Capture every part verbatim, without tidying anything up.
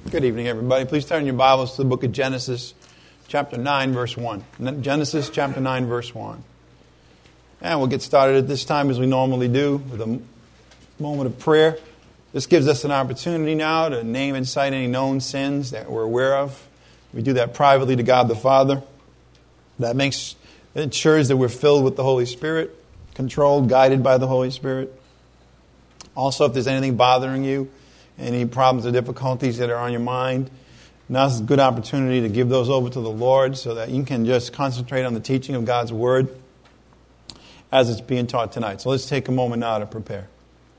Good evening, everybody. Please turn your Bibles to the book of Genesis, chapter nine, verse one. Genesis, chapter nine, verse one. And we'll get started at this time as we normally do with a moment of prayer. This gives us an opportunity now to name and cite any known sins that we're aware of. We do that privately to God the Father. That makes it ensures that we're filled with the Holy Spirit, controlled, guided by the Holy Spirit. Also, if there's anything bothering you, any problems or difficulties that are on your mind, now's a good opportunity to give those over to the Lord so that you can just concentrate on the teaching of God's Word as it's being taught tonight. So let's take a moment now to prepare.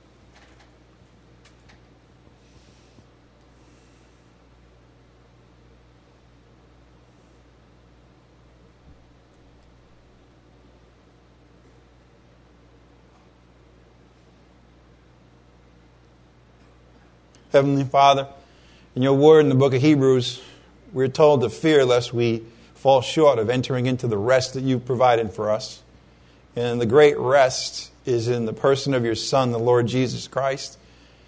Heavenly Father, in your word in the book of Hebrews, we're told to fear lest we fall short of entering into the rest that you've provided for us. And the great rest is in the person of your Son, the Lord Jesus Christ,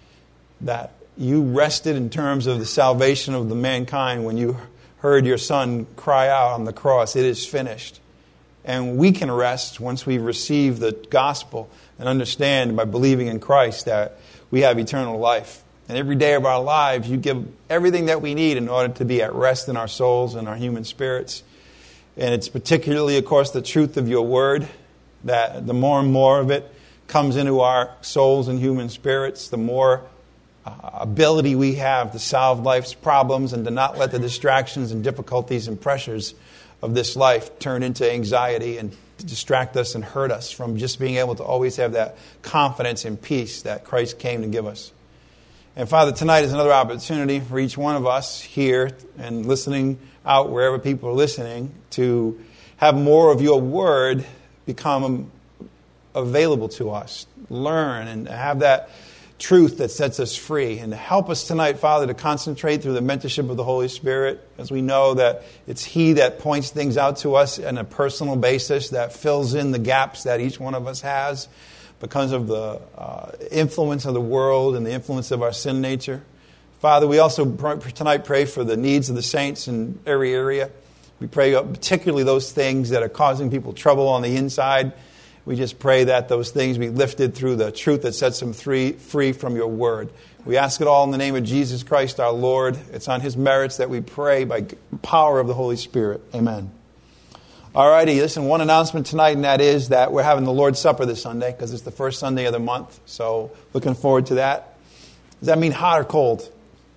that you rested in terms of the salvation of the mankind when you heard your Son cry out on the cross, "It is finished." And we can rest once we receive the gospel and understand by believing in Christ that we have eternal life. And every day of our lives, you give everything that we need in order to be at rest in our souls and our human spirits. And it's particularly, of course, the truth of your word, that the more and more of it comes into our souls and human spirits, the more uh, ability we have to solve life's problems and to not let the distractions and difficulties and pressures of this life turn into anxiety and to distract us and hurt us from just being able to always have that confidence and peace that Christ came to give us. And Father, tonight is another opportunity for each one of us here and listening out wherever people are listening to have more of your word become available to us. Learn and have that truth that sets us free. And help us tonight, Father, to concentrate through the mentorship of the Holy Spirit, as we know that it's He that points things out to us on a personal basis, that fills in the gaps that each one of us has because of the uh, influence of the world and the influence of our sin nature. Father, we also pr- tonight pray for the needs of the saints in every area. We pray particularly those things that are causing people trouble on the inside. We just pray that those things be lifted through the truth that sets them free, free from your word. We ask it all in the name of Jesus Christ our Lord. It's on His merits that we pray by power of the Holy Spirit. Amen. Alrighty, listen, one announcement tonight, and that is that we're having the Lord's Supper this Sunday because it's the first Sunday of the month. So looking forward to that. Does that mean hot or cold?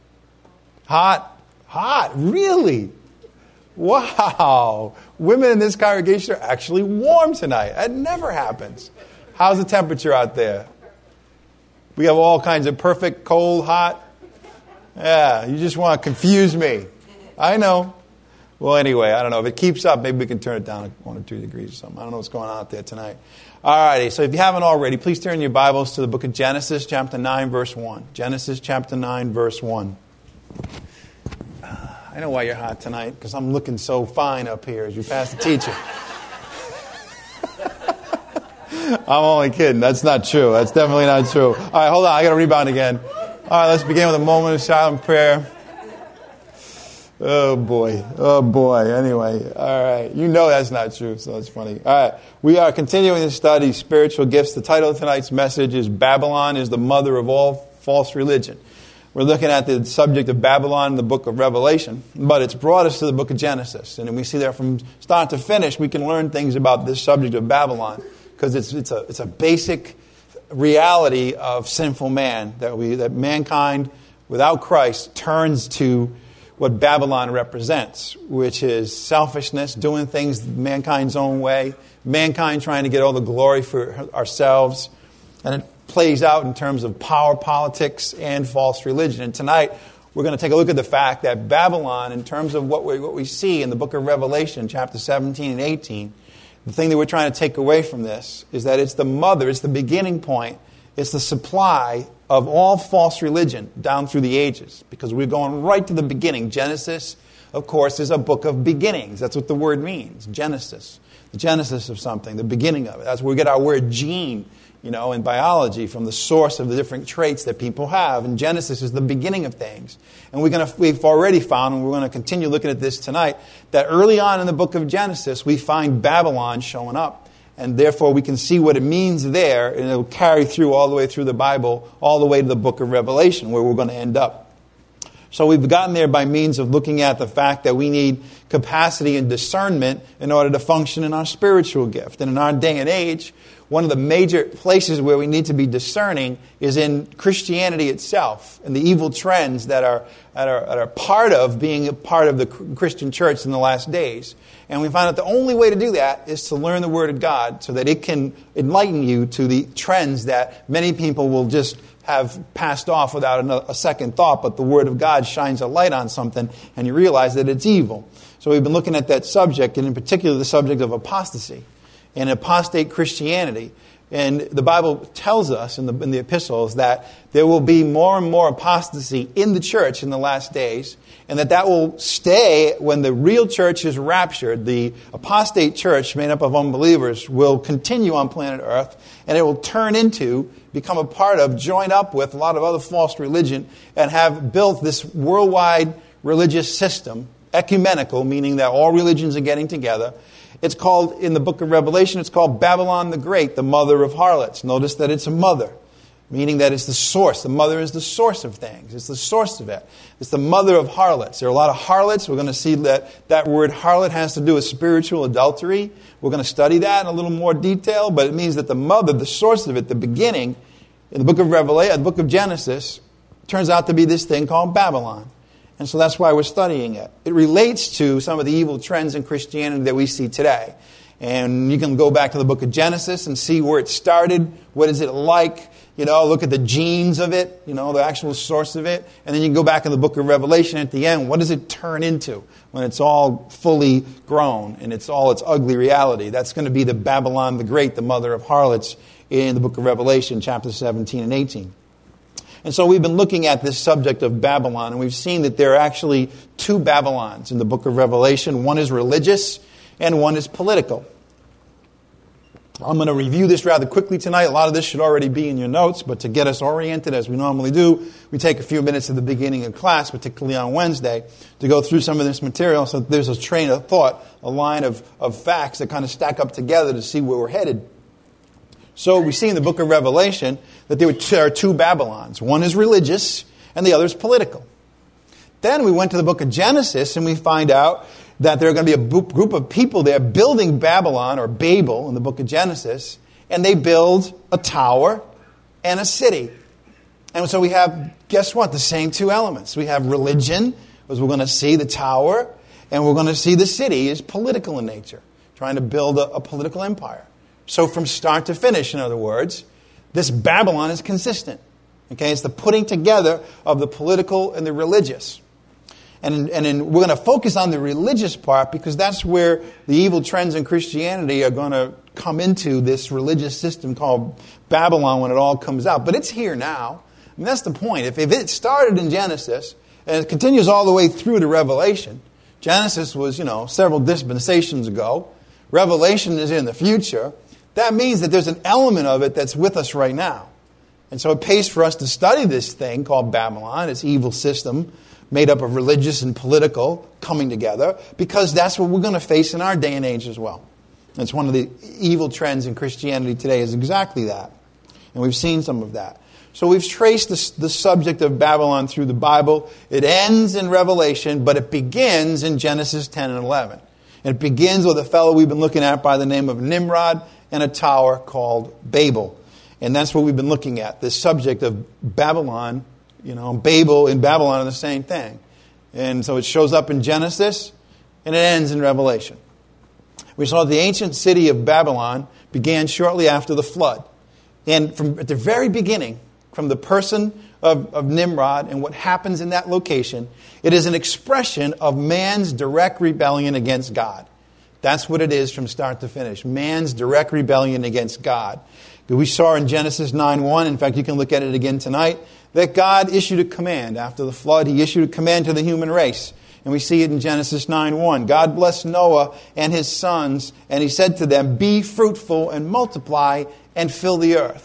Hot? Hot? Really? Wow. Women in this congregation are actually warm tonight. That never happens. How's the temperature out there? We have all kinds of perfect, cold, hot. Yeah, you just want to confuse me. I know. Well, anyway, I don't know. If it keeps up, maybe we can turn it down one or two degrees or something. I don't know what's going on out there tonight. All righty. So if you haven't already, please turn your Bibles to the book of Genesis, chapter nine, verse one. Genesis, chapter nine, verse one. I know why you're hot tonight, because I'm looking so fine up here as you pass the teacher. I'm only kidding. That's not true. That's definitely not true. All right, hold on. I got to rebound again. All right, let's begin with a moment of silent prayer. Oh, boy. Oh, boy. Anyway, all right. You know that's not true, so it's funny. All right. We are continuing to study spiritual gifts. The title of tonight's message is Babylon is the Mother of All False Religion. We're looking at the subject of Babylon in the book of Revelation, but it's brought us to the book of Genesis. And we see that from start to finish, we can learn things about this subject of Babylon because it's it's a it's a basic reality of sinful man, that we that mankind without Christ turns to what Babylon represents, which is selfishness, doing things mankind's own way, mankind trying to get all the glory for ourselves, and it plays out in terms of power politics and false religion. And tonight, we're going to take a look at the fact that Babylon, in terms of what we, what we see in the book of Revelation, chapter seventeen and eighteen, the thing that we're trying to take away from this is that it's the mother, it's the beginning point, it's the supply of all false religion down through the ages. Because we're going right to the beginning. Genesis, of course, is a book of beginnings. That's what the word means, Genesis. The genesis of something, the beginning of it. That's where we get our word gene you know, in biology, from the source of the different traits that people have. And Genesis is the beginning of things. And we're gonna, we've already found, and we're going to continue looking at this tonight, that early on in the book of Genesis, we find Babylon showing up. And therefore, we can see what it means there, and it'll carry through all the way through the Bible, all the way to the book of Revelation, where we're going to end up. So we've gotten there by means of looking at the fact that we need capacity and discernment in order to function in our spiritual gift. And in our day and age, one of the major places where we need to be discerning is in Christianity itself and the evil trends that are, that are, that are part of being a part of the Christian church in the last days. And we find that the only way to do that is to learn the Word of God so that it can enlighten you to the trends that many people will just have passed off without a second thought, but the Word of God shines a light on something and you realize that it's evil. So we've been looking at that subject, and in particular the subject of apostasy and apostate Christianity. And the Bible tells us in the, in the epistles that there will be more and more apostasy in the church in the last days, and that that will stay when the real church is raptured. The apostate church, made up of unbelievers, will continue on planet Earth, and it will turn into, become a part of, join up with a lot of other false religion, and have built this worldwide religious system, ecumenical, meaning that all religions are getting together. It's called, in the book of Revelation, it's called Babylon the Great, the mother of harlots. Notice that it's a mother, meaning that it's the source. The mother is the source of things. It's the source of it. It's the mother of harlots. There are a lot of harlots. We're going to see that that word harlot has to do with spiritual adultery. We're going to study that in a little more detail, but it means that the mother, the source of it, the beginning, in the book of Revelation, the book of Genesis, turns out to be this thing called Babylon. And so that's why we're studying it. It relates to some of the evil trends in Christianity that we see today. And you can go back to the book of Genesis and see where it started. What is it like? You know, look at the genes of it, you know, the actual source of it. And then you can go back in the book of Revelation at the end. What does it turn into when it's all fully grown and it's all its ugly reality? That's going to be the Babylon the Great, the mother of harlots, in the book of Revelation, chapters seventeen and eighteen. And so we've been looking at this subject of Babylon, and we've seen that there are actually two Babylons in the book of Revelation. One is religious, and one is political. I'm going to review this rather quickly tonight. A lot of this should already be in your notes, but to get us oriented as we normally do, we take a few minutes at the beginning of class, particularly on Wednesday, to go through some of this material so that there's a train of thought, a line of, of facts that kind of stack up together to see where we're headed. So we see in the book of Revelation that there are two Babylons. One is religious and the other is political. Then we went to the book of Genesis and we find out that there are going to be a group of people there building Babylon, or Babel in the book of Genesis, and they build a tower and a city. And so we have, guess what, the same two elements. We have religion, as we're going to see, the tower, and we're going to see the city is political in nature, trying to build a, a political empire. So from start to finish, in other words, this Babylon is consistent. Okay, it's the putting together of the political and the religious. And, and in, we're going to focus on the religious part because that's where the evil trends in Christianity are going to come into this religious system called Babylon when it all comes out. But it's here now. I mean, that's the point. If, if it started in Genesis and it continues all the way through to Revelation, Genesis was, you know, several dispensations ago. Revelation is in the future. That means that there's an element of it that's with us right now. And so it pays for us to study this thing called Babylon, this evil system made up of religious and political coming together, because that's what we're going to face in our day and age as well. It's one of the evil trends in Christianity today is exactly that. And we've seen some of that. So we've traced the, the subject of Babylon through the Bible. It ends in Revelation, but it begins in Genesis ten and eleven. And it begins with a fellow we've been looking at by the name of Nimrod and a tower called Babel. And that's what we've been looking at, this subject of Babylon. You know, Babel and Babylon are the same thing. And so it shows up in Genesis and it ends in Revelation. We saw the ancient city of Babylon began shortly after the flood. And from at the very beginning, from the person of, of Nimrod and what happens in that location, it is an expression of man's direct rebellion against God. That's what it is from start to finish. Man's direct rebellion against God. We saw in Genesis nine one, in fact you can look at it again tonight, that God issued a command. After the flood, He issued a command to the human race. And we see it in Genesis nine one. God blessed Noah and his sons, and He said to them, "Be fruitful and multiply and fill the earth."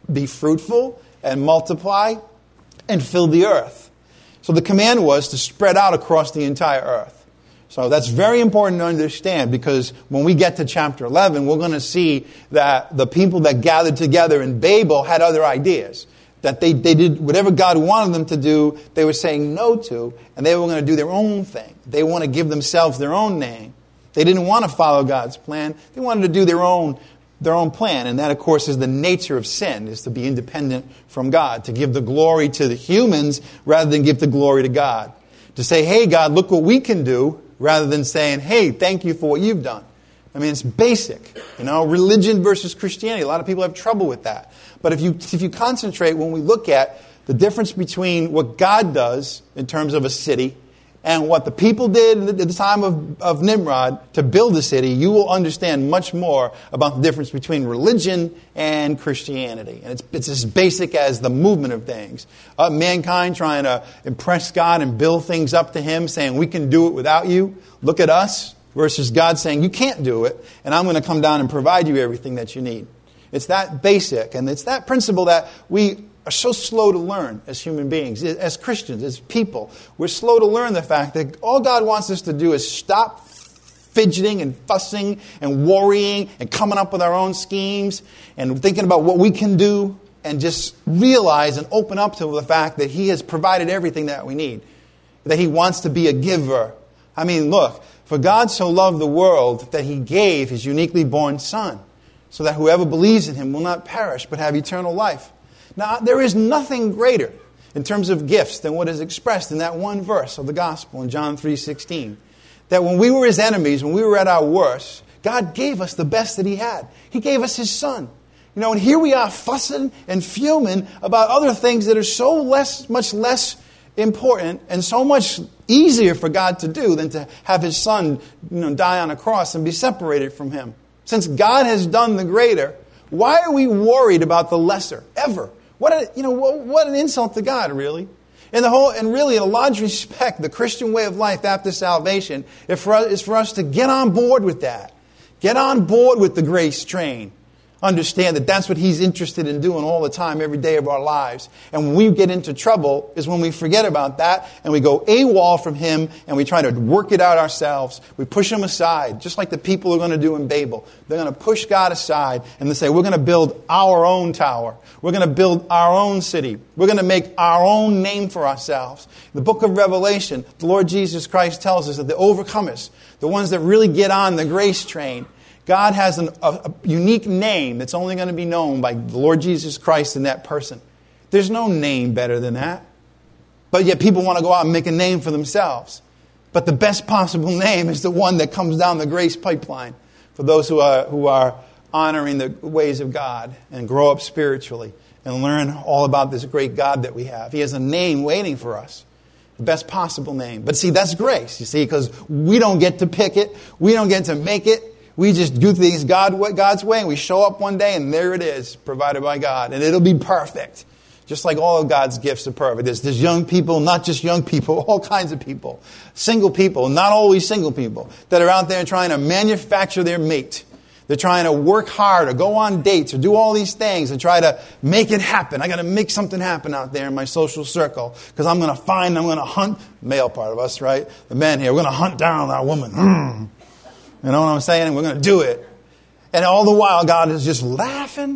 be fruitful and multiply and fill the earth. So the command was to spread out across the entire earth. So that's very important to understand, because when we get to chapter eleven, we're going to see that the people that gathered together in Babel had other ideas. That they, they did whatever God wanted them to do, they were saying no to, and they were going to do their own thing. They want to give themselves their own name. They didn't want to follow God's plan. They wanted to do their own their own plan. And that, of course, is the nature of sin, is to be independent from God, to give the glory to the humans rather than give the glory to God. To say, hey, God, look what we can do, rather than saying, hey, thank you for what you've done. I mean, it's basic. You know, religion versus Christianity. A lot of people have trouble with that. But if you if you concentrate, when we look at the difference between what God does in terms of a city and what the people did at the time of, of Nimrod to build the city, you will understand much more about the difference between religion and Christianity. And it's, it's as basic as the movement of things. Uh, mankind trying to impress God and build things up to Him, saying, we can do it without you. Look at us. Versus God saying, you can't do it, and I'm going to come down and provide you everything that you need. It's that basic, and it's that principle that we are so slow to learn as human beings, as Christians, as people. We're slow to learn the fact that all God wants us to do is stop fidgeting and fussing and worrying and coming up with our own schemes and thinking about what we can do, and just realize and open up to the fact that He has provided everything that we need. That He wants to be a giver. I mean, look, for God so loved the world that He gave His uniquely born Son, so that whoever believes in Him will not perish but have eternal life. Now, there is nothing greater in terms of gifts than what is expressed in that one verse of the gospel in John three sixteen. That when we were His enemies, when we were at our worst, God gave us the best that He had. He gave us His Son. You know, and here we are fussing and fuming about other things that are so less, much less important and so much easier for God to do than to have His Son, you know, die on a cross and be separated from Him. Since God has done the greater, why are we worried about the lesser ever? What a, you know, what, what an insult to God, really. And the whole, and really, in a large respect, the Christian way of life after salvation is for us, is for us to get on board with that. Get on board with the grace train. Understand that that's what He's interested in doing all the time, every day of our lives. And when we get into trouble is when we forget about that and we go AWOL from Him and we try to work it out ourselves. We push Him aside, just like the people are going to do in Babel. They're going to push God aside and they say, we're going to build our own tower. We're going to build our own city. We're going to make our own name for ourselves. In the book of Revelation, the Lord Jesus Christ tells us that the overcomers, the ones that really get on the grace train, God has an, a, a unique name that's only going to be known by the Lord Jesus Christ in that person. There's no name better than that. But yet people want to go out and make a name for themselves. But the best possible name is the one that comes down the grace pipeline for those who are, who are honoring the ways of God and grow up spiritually and learn all about this great God that we have. He has a name waiting for us. The best possible name. But see, that's grace, you see, because we don't get to pick it. We don't get to make it. We just do things God, God's way, and we show up one day, and there it is, provided by God. And it'll be perfect. Just like all of God's gifts are perfect. There's, there's young people, not just young people, all kinds of people. Single people, not always single people, that are out there trying to manufacture their mate. They're trying to work hard or go on dates or do all these things and try to make it happen. I got to make something happen out there in my social circle because I'm going to find, I'm going to hunt, male part of us, right? The men here, we're going to hunt down our woman. Mm. You know what I'm saying? And we're going to do it. And all the while, God is just laughing.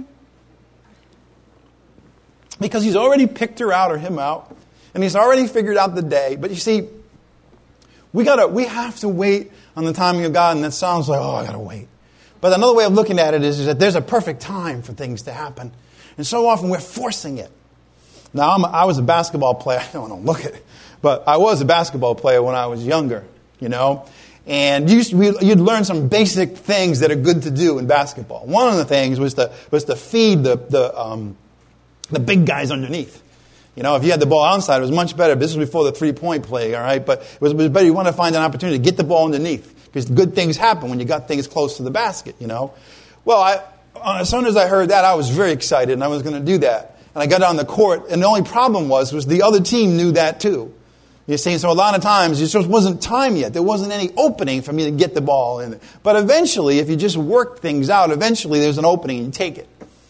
Because He's already picked her out or him out. And He's already figured out the day. But you see, we gotta, we have to wait on the timing of God. And that sounds like, oh, I got to wait. But another way of looking at it is, is that there's a perfect time for things to happen. And so often we're forcing it. Now, I'm a, I was a basketball player. I don't know, look at it. But I was a basketball player when I was younger, you know. And you, you'd learn some basic things that are good to do in basketball. One of the things was to was to feed the the um, the big guys underneath. You know, if you had the ball outside, it was much better. This was before the three-point play, all right? But it was, it was better. You want to find an opportunity to get the ball underneath because good things happen when you got things close to the basket, you know. Well, I, as soon as I heard that, I was very excited, and I was going to do that. And I got on the court, and the only problem was was the other team knew that too. You see, so a lot of times it just wasn't time yet. There wasn't any opening for me to get the ball in. But eventually, if you just work things out, eventually there's an opening and you take it.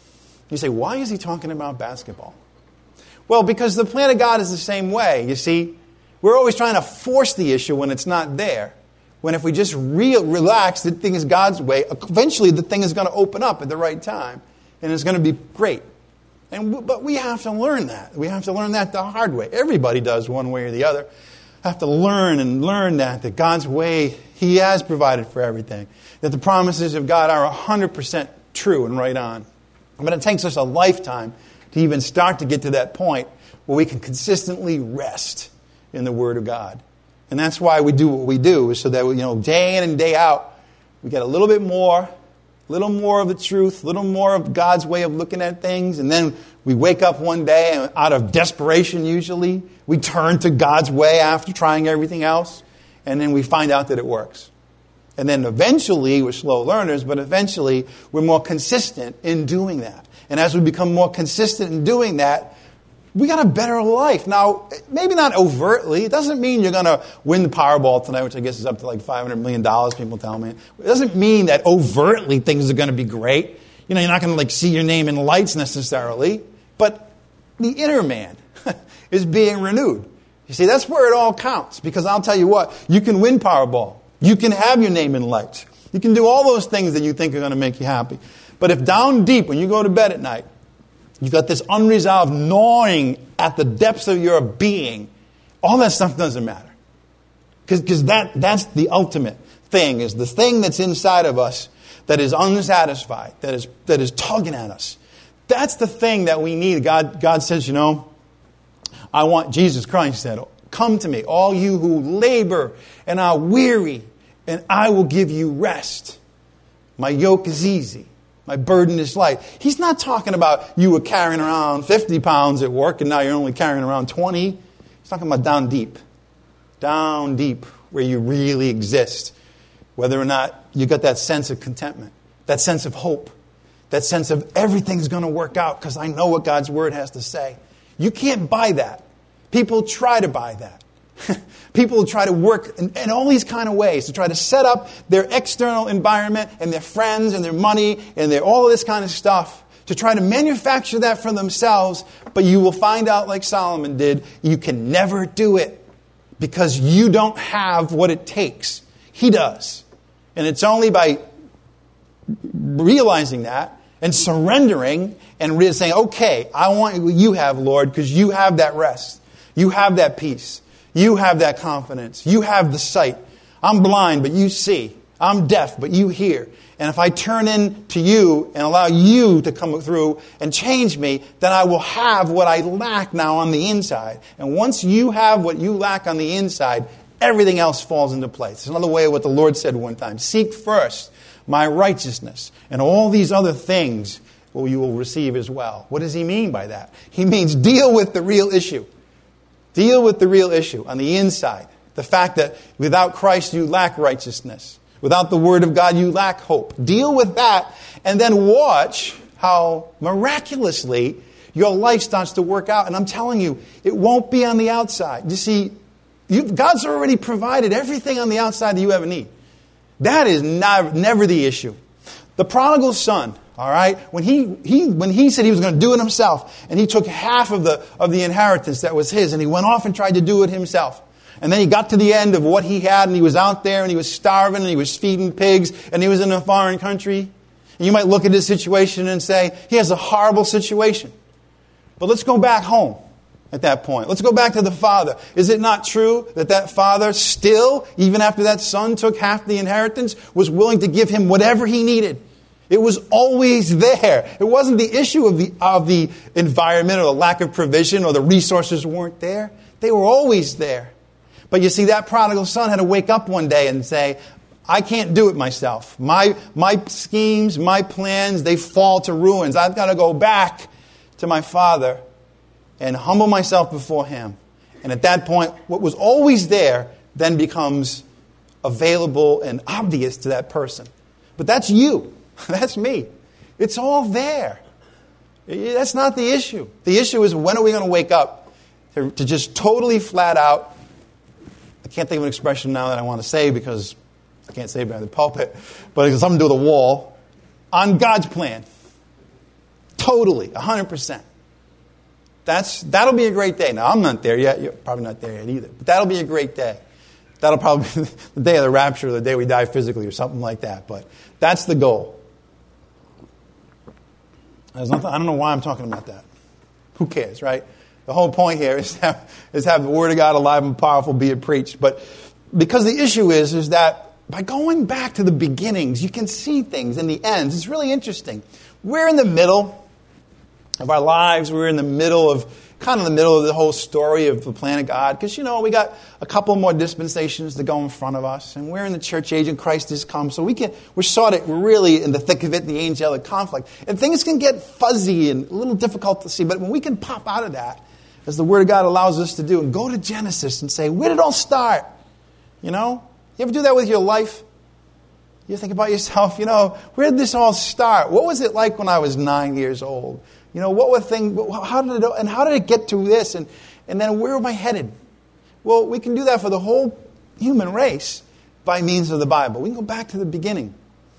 You say, why is he talking about basketball? Well, because the plan of God is the same way. You see, we're always trying to force the issue when it's not there. When if we just re- relax, the thing is God's way, eventually the thing is going to open up at the right time. And it's going to be great. And w- But we have to learn that. We have to learn that the hard way. Everybody does one way or the other. Have to learn and learn that, that God's way, He has provided for everything. That the promises of God are one hundred percent true and right on. But it takes us a lifetime to even start to get to that point where we can consistently rest in the Word of God. And that's why we do what we do, is so that, you know, day in and day out, we get a little bit more, a little more of the truth, a little more of God's way of looking at things. And then we wake up one day, and out of desperation usually, we turn to God's way after trying everything else. And then we find out that it works. And then eventually, we're slow learners, but eventually we're more consistent in doing that. And as we become more consistent in doing that, we got a better life. Now, maybe not overtly. It doesn't mean you're going to win the Powerball tonight, which I guess is up to like five hundred million dollars, people tell me. It doesn't mean that overtly things are going to be great. You know, you're not going to like see your name in lights necessarily. But the inner man is being renewed. You see, that's where it all counts. Because I'll tell you what, you can win Powerball. You can have your name in lights. You can do all those things that you think are going to make you happy. But if down deep, when you go to bed at night, you've got this unresolved gnawing at the depths of your being, all that stuff doesn't matter. Because that, that's the ultimate thing, is the thing that's inside of us that is unsatisfied, that is, that is tugging at us. That's the thing that we need. God, God says, you know, I want, Jesus Christ said, come to me, all you who labor and are weary, and I will give you rest. My yoke is easy. My burden is light. He's not talking about you were carrying around fifty pounds at work and now you're only carrying around twenty. He's talking about down deep. Down deep where you really exist. Whether or not you got that sense of contentment, that sense of hope, that sense of everything's going to work out because I know what God's Word has to say. You can't buy that. People try to buy that. People try to work in, in all these kind of ways to try to set up their external environment and their friends and their money and their all of this kind of stuff to try to manufacture that for themselves. But you will find out, like Solomon did, you can never do it because you don't have what it takes. He does. And it's only by realizing that and surrendering and really saying, okay, I want what you have, Lord, because you have that rest. You have that peace. You have that confidence. You have the sight. I'm blind, but you see. I'm deaf, but you hear. And if I turn in to you and allow you to come through and change me, then I will have what I lack now on the inside. And once you have what you lack on the inside, everything else falls into place. It's another way of what the Lord said one time. Seek first my righteousness, and all these other things will you will receive as well. What does he mean by that? He means deal with the real issue. Deal with the real issue on the inside. The fact that without Christ you lack righteousness. Without the Word of God you lack hope. Deal with that and then watch how miraculously your life starts to work out. And I'm telling you, it won't be on the outside. You see, you, God's already provided everything on the outside that you ever need. That is not, never the issue. The prodigal son, all right, when he, he, when he said he was going to do it himself, and he took half of the, of the inheritance that was his, and he went off and tried to do it himself. And then he got to the end of what he had, and he was out there, and he was starving, and he was feeding pigs, and he was in a foreign country. And you might look at his situation and say, he has a horrible situation. But let's go back home at that point. Let's go back to the father. Is it not true that that father still, even after that son took half the inheritance, was willing to give him whatever he needed? It was always there. It wasn't the issue of the, of the environment or the lack of provision or the resources weren't there. They were always there. But you see, that prodigal son had to wake up one day and say, I can't do it myself. My, my schemes, my plans, they fall to ruins. I've got to go back to my father and humble myself before him. And at that point, what was always there then becomes available and obvious to that person. But that's you. That's me. It's all there. That's not the issue. The issue is, when are we going to wake up to, to just totally flat out, I can't think of an expression now that I want to say because I can't say it by the pulpit, but it's something to do with a wall, on God's plan. Totally, one hundred percent. That's, that'll be a great day. Now, I'm not there yet. You're probably not there yet either. But that'll be a great day. That'll probably be the day of the rapture, or the day we die physically, or something like that. But that's the goal. There's nothing, I don't know why I'm talking about that. Who cares, right? The whole point here is to have, is have the Word of God alive and powerful, be it preached. But because the issue is, is that by going back to the beginnings, you can see things in the ends. It's really interesting. We're in the middle of our lives. We're in the middle of, kind of the middle of the whole story of the plan of God. Because, you know, we got a couple more dispensations to go in front of us. And we're in the church age and Christ has come. So we can, we're sort of really in the thick of it, the angelic conflict. And things can get fuzzy and a little difficult to see. But when we can pop out of that, as the Word of God allows us to do, and go to Genesis and say, where did it all start? You know? You ever do that with your life? You think about yourself, you know, where did this all start? What was it like when I was nine years old? You know, what were things, how did it, and how did it get to this? And, and then where am I headed? Well, we can do that for the whole human race by means of the Bible. We can go back to the beginning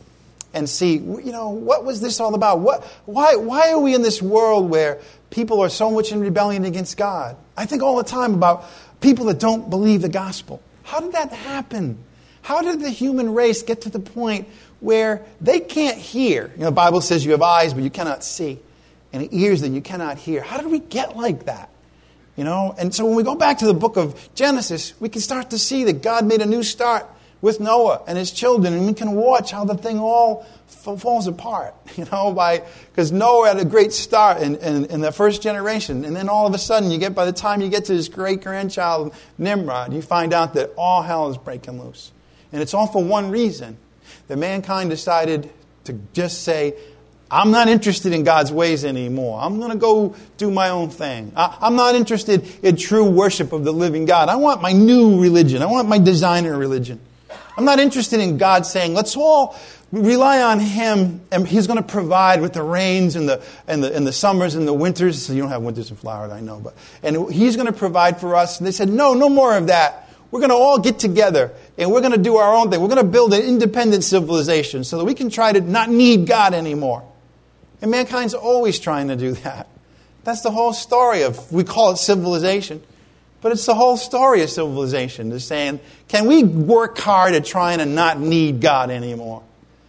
and see, you know, what was this all about? What, why, why are we in this world where people are so much in rebellion against God? I think all the time about people that don't believe the gospel. How did that happen? How did the human race get to the point where they can't hear? You know, the Bible says you have eyes, but you cannot see, and ears that you cannot hear. How did we get like that? You know, and so when we go back to the book of Genesis, we can start to see that God made a new start with Noah and his children, and we can watch how the thing all f- falls apart. You know, by because Noah had a great start in, in, in the first generation, and then all of a sudden, you get by the time you get to his great grandchild Nimrod, you find out that all hell is breaking loose. And it's all for one reason. That mankind decided to just say, I'm not interested in God's ways anymore. I'm going to go do my own thing. I, I'm not interested in true worship of the living God. I want my new religion. I want my designer religion. I'm not interested in God saying, let's all rely on Him, and He's going to provide with the rains and the and the and the summers and the winters. So you don't have winters in Florida, I know, but and He's going to provide for us. And they said, no, no more of that. We're going to all get together and we're going to do our own thing. We're going to build an independent civilization so that we can try to not need God anymore. And mankind's always trying to do that. That's the whole story of, we call it civilization, but it's the whole story of civilization. Is saying, can we work hard at trying to not need God anymore?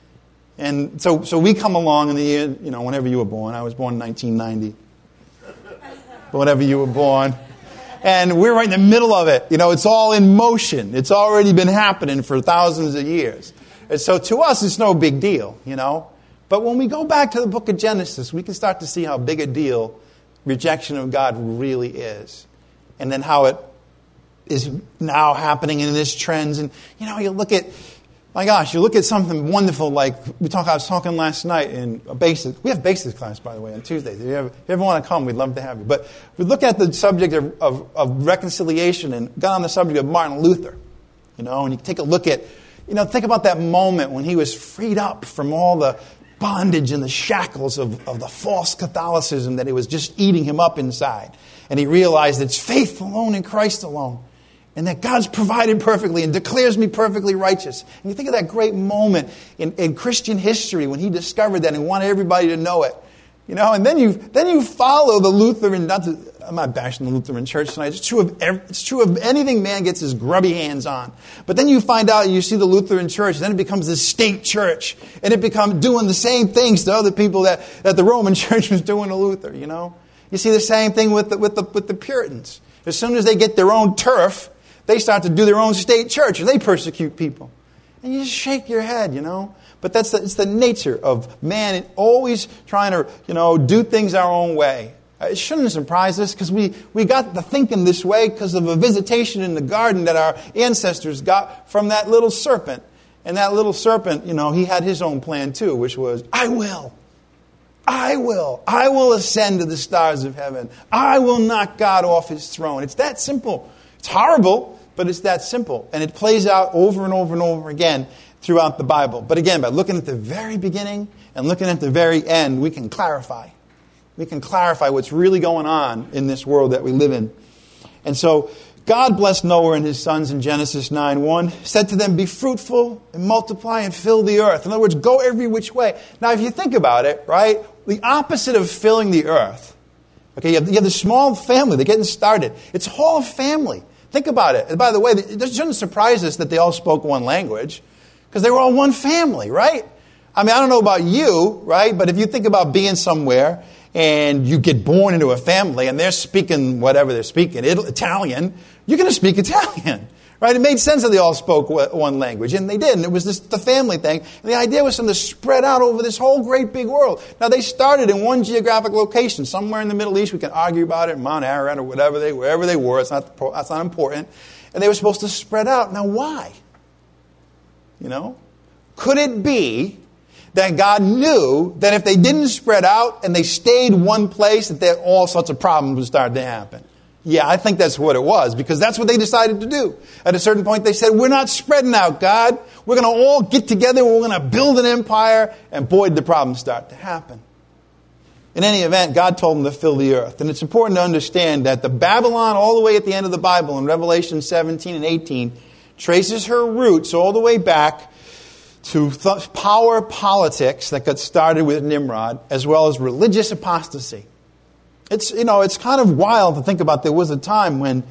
And so, so we come along in the year, you know, whenever you were born. I was born in nineteen ninety. But whenever you were born. And we're right in the middle of it. You know, it's all in motion. It's already been happening for thousands of years. And so to us, it's no big deal, you know. But when we go back to the book of Genesis, we can start to see how big a deal rejection of God really is. And then how it is now happening in this trends. And, you know, you look at, my gosh, you look at something wonderful like, we talk. I was talking last night in a basic, we have basics class, by the way, on Tuesdays. If you ever, if you ever want to come, we'd love to have you. But we look at the subject of, of, of reconciliation and got on the subject of Martin Luther, you know, and you take a look at, you know, think about that moment when he was freed up from all the bondage and the shackles of, of the false Catholicism that it was just eating him up inside. And he realized it's faith alone in Christ alone. And that God's provided perfectly and declares me perfectly righteous. And you think of that great moment in, in Christian history when he discovered that and wanted everybody to know it. You know, and then you then you follow the Lutheran, not to, I'm not bashing the Lutheran church tonight. It's true of every, it's true of anything man gets his grubby hands on. But then you find out, you see the Lutheran church, and then it becomes this state church. And it becomes doing the same things to other people that, that the Roman church was doing to Luther, you know. You see the same thing with the, with the, with the Puritans. As soon as they get their own turf, they start to do their own state church, and they persecute people. And you just shake your head, you know. But that's the, it's the nature of man always trying to, you know, do things our own way. It shouldn't surprise us because we, we got the thinking this way because of a visitation in the garden that our ancestors got from that little serpent. And that little serpent, you know, he had his own plan too, which was, I will. I will. I will ascend to the stars of heaven. I will knock God off His throne. It's that simple. It's horrible. But it's that simple. And it plays out over and over and over again throughout the Bible. But again, by looking at the very beginning and looking at the very end, we can clarify. We can clarify what's really going on in this world that we live in. And so God blessed Noah and his sons in Genesis nine one, said to them, be fruitful and multiply and fill the earth. In other words, go every which way. Now, if you think about it, right, the opposite of filling the earth. Okay, you have, you have the small family. They're getting started. It's a whole family. Think about it. And by the way, it shouldn't surprise us that they all spoke one language, because they were all one family, right? I mean, I don't know about you, right? But if you think about being somewhere and you get born into a family and they're speaking whatever they're speaking, Italian, you're going to speak Italian, right? It made sense that they all spoke one language, and they did. And it was this, the family thing. And the idea was something to spread out over this whole great big world. Now, they started in one geographic location, somewhere in the Middle East. We can argue about it, Mount Ararat or whatever they, wherever they were. It's not, that's not important. And they were supposed to spread out. Now, why? You know? Could it be that God knew that if they didn't spread out and they stayed one place, that there, all sorts of problems would start to happen? Yeah, I think that's what it was, because that's what they decided to do. At a certain point, they said, we're not spreading out, God. We're going to all get together. We're going to build an empire. And boy, did the problems start to happen. In any event, God told them to fill the earth. And it's important to understand that the Babylon, all the way at the end of the Bible, in Revelation seventeen and eighteen, traces her roots all the way back to th- power politics that got started with Nimrod, as well as religious apostasy. It's, you know, it's kind of wild to think about. There was a time when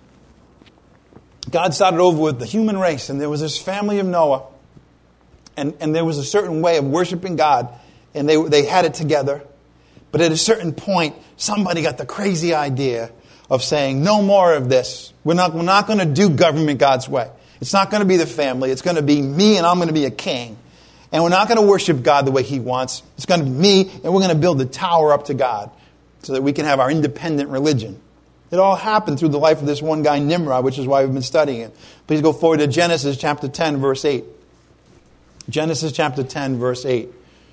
God started over with the human race, and there was this family of Noah, and, and there was a certain way of worshiping God, and they they had it together. But at a certain point, somebody got the crazy idea of saying, no more of this. We're not, we're not going to do government God's way. It's not going to be the family. It's going to be me, and I'm going to be a king. And we're not going to worship God the way He wants. It's going to be me, and we're going to build a tower up to God so that we can have our independent religion. It all happened through the life of this one guy, Nimrod, which is why we've been studying it. Please go forward to Genesis chapter ten, verse eight. Genesis chapter ten, verse eight.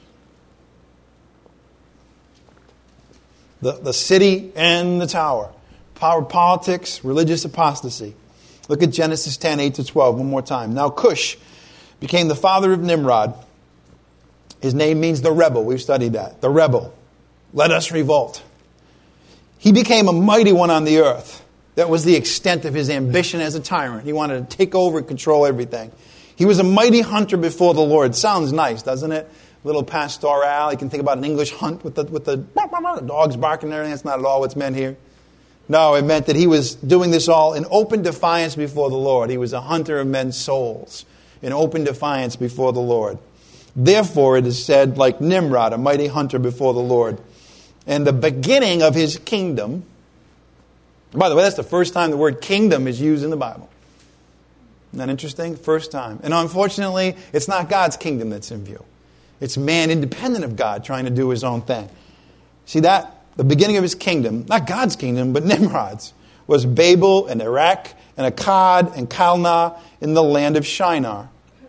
The, the city and the tower. Power politics, religious apostasy. Look at Genesis ten, eight to twelve one more time. Now Cush became the father of Nimrod. His name means the rebel. We've studied that. The rebel. Let us revolt. He became a mighty one on the earth. That was the extent of his ambition as a tyrant. He wanted to take over and control everything. He was a mighty hunter before the Lord. Sounds nice, doesn't it? Little pastoral. You can think about an English hunt with the, with the, the dogs barking and everything. That's not at all what's meant here. No, it meant that he was doing this all in open defiance before the Lord. He was a hunter of men's souls in open defiance before the Lord. Therefore, it is said, like Nimrod, a mighty hunter before the Lord. And the beginning of his kingdom, by the way, that's the first time the word kingdom is used in the Bible. Isn't that interesting? First time. And unfortunately, it's not God's kingdom that's in view. It's man independent of God trying to do his own thing. See that? The beginning of his kingdom, not God's kingdom, but Nimrod's, was Babel and Erech and Akkad and Calneh in the land of Shinar.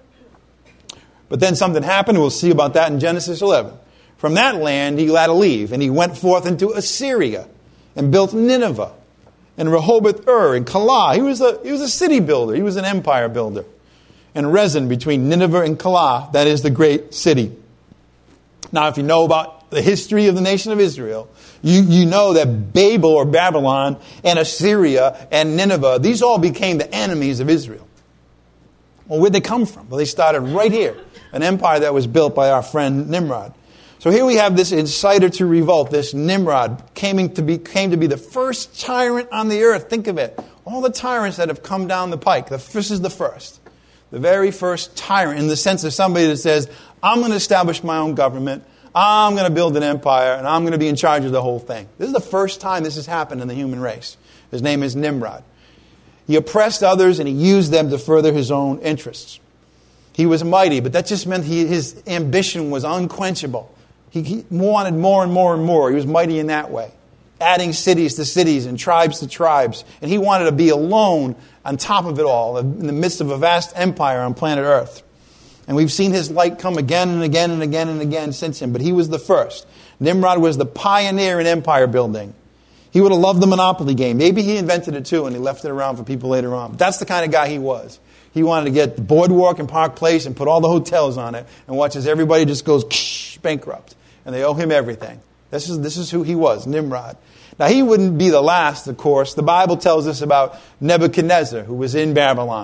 But then something happened. We'll see about that in Genesis eleven. From that land he had to leave, and he went forth into Assyria and built Nineveh and Rehoboth-ur and Calah. He was a he was a city builder. He was an empire builder. And Rezin between Nineveh and Calah, that is the great city. Now, if you know about the history of the nation of Israel, you, you know that Babel or Babylon and Assyria and Nineveh, these all became the enemies of Israel. Well, where'd they come from? Well, they started right here. An empire that was built by our friend Nimrod. So here we have this inciter to revolt, this Nimrod, came to be, came to be the first tyrant on the earth. Think of it. All the tyrants that have come down the pike, this is the first. The very first tyrant, in the sense of somebody that says, I'm going to establish my own government, I'm going to build an empire, and I'm going to be in charge of the whole thing. This is the first time this has happened in the human race. His name is Nimrod. He oppressed others and he used them to further his own interests. He was mighty, but that just meant he, his ambition was unquenchable. He, he wanted more and more and more. He was mighty in that way. Adding cities to cities and tribes to tribes. And he wanted to be alone on top of it all, in the midst of a vast empire on planet Earth. And we've seen his light come again and again and again and again since him. But he was the first. Nimrod was the pioneer in empire building. He would have loved the Monopoly game. Maybe he invented it too and he left it around for people later on. But that's the kind of guy he was. He wanted to get the Boardwalk and Park Place and put all the hotels on it and watch as everybody just goes bankrupt. And they owe him everything. This is, this is who he was, Nimrod. Now, he wouldn't be the last, of course. The Bible tells us about Nebuchadnezzar, who was in Babylon.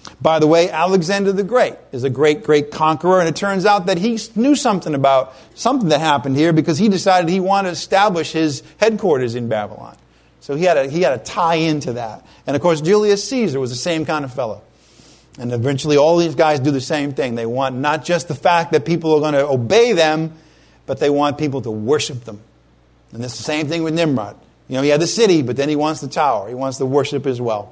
By the way, Alexander the Great is a great, great conqueror, and it turns out that he knew something about something that happened here because he decided he wanted to establish his headquarters in Babylon. So he had a, he had a tie into that. And of course, Julius Caesar was the same kind of fellow. And eventually all these guys do the same thing. They want not just the fact that people are going to obey them, but they want people to worship them. And it's the same thing with Nimrod. You know, he had the city, but then he wants the tower. He wants the worship as well.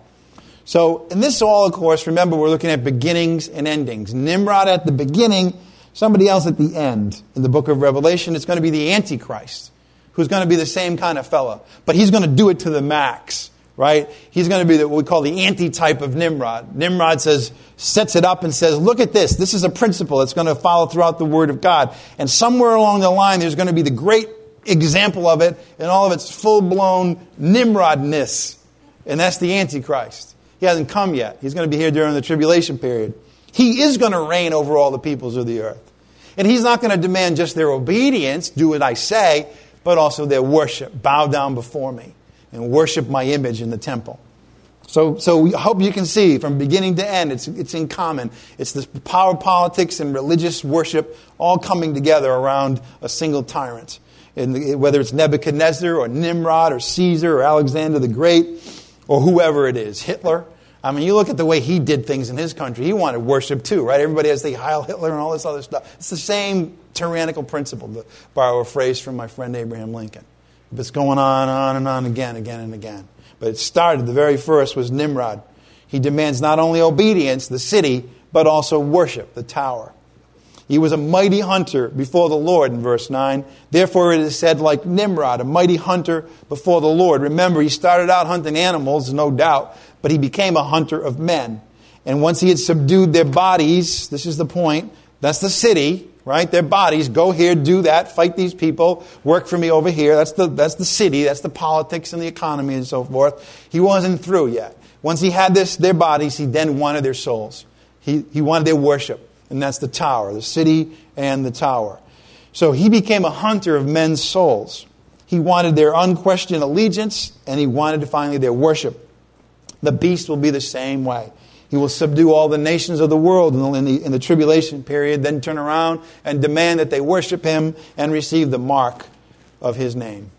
So in this all, of course, remember we're looking at beginnings and endings. Nimrod at the beginning, somebody else at the end. In the book of Revelation, it's going to be the Antichrist, who's going to be the same kind of fellow. But he's going to do it to the max, right? He's going to be the, what we call the anti-type of Nimrod. Nimrod says, sets it up and says, look at this. This is a principle that's going to follow throughout the Word of God. And somewhere along the line, there's going to be the great example of it in all of its full-blown Nimrodness. And that's the Antichrist. He hasn't come yet. He's going to be here during the tribulation period. He is going to reign over all the peoples of the earth. And he's not going to demand just their obedience, do what I say, but also their worship. Bow down before me and worship my image in the temple. So, so we hope you can see from beginning to end, it's, it's in common. It's this power politics and religious worship all coming together around a single tyrant. And whether it's Nebuchadnezzar or Nimrod or Caesar or Alexander the Great or whoever it is, Hitler. I mean, you look at the way he did things in his country. He wanted worship too, right? Everybody has the Heil Hitler and all this other stuff. It's the same tyrannical principle, to borrow a phrase from my friend Abraham Lincoln. It's going on, on and on again, again and again. But it started, the very first was Nimrod. He demands not only obedience, the city, but also worship, the tower. He was a mighty hunter before the Lord in verse nine. Therefore it is said, like Nimrod, a mighty hunter before the Lord. Remember, he started out hunting animals, no doubt, but he became a hunter of men. And once he had subdued their bodies, this is the point, that's the city, right? Their bodies, go here, do that, fight these people, work for me over here. That's the, that's the city, that's the politics and the economy and so forth. He wasn't through yet. Once he had this, their bodies, he then wanted their souls. He, he wanted their worship. And that's the tower, the city and the tower. So he became a hunter of men's souls. He wanted their unquestioned allegiance, and he wanted finally their worship. The beast will be the same way. He will subdue all the nations of the world in the, in the, in the tribulation period, then turn around and demand that they worship him and receive the mark of his name.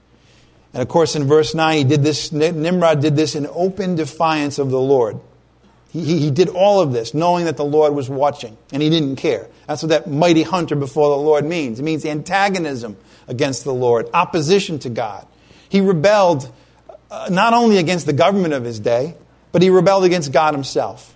And of course, in verse nine, he did this. Nimrod did this in open defiance of the Lord. He, he did all of this knowing that the Lord was watching, and he didn't care. That's what that mighty hunter before the Lord means. It means antagonism against the Lord, opposition to God. He rebelled uh, not only against the government of his day, but he rebelled against God himself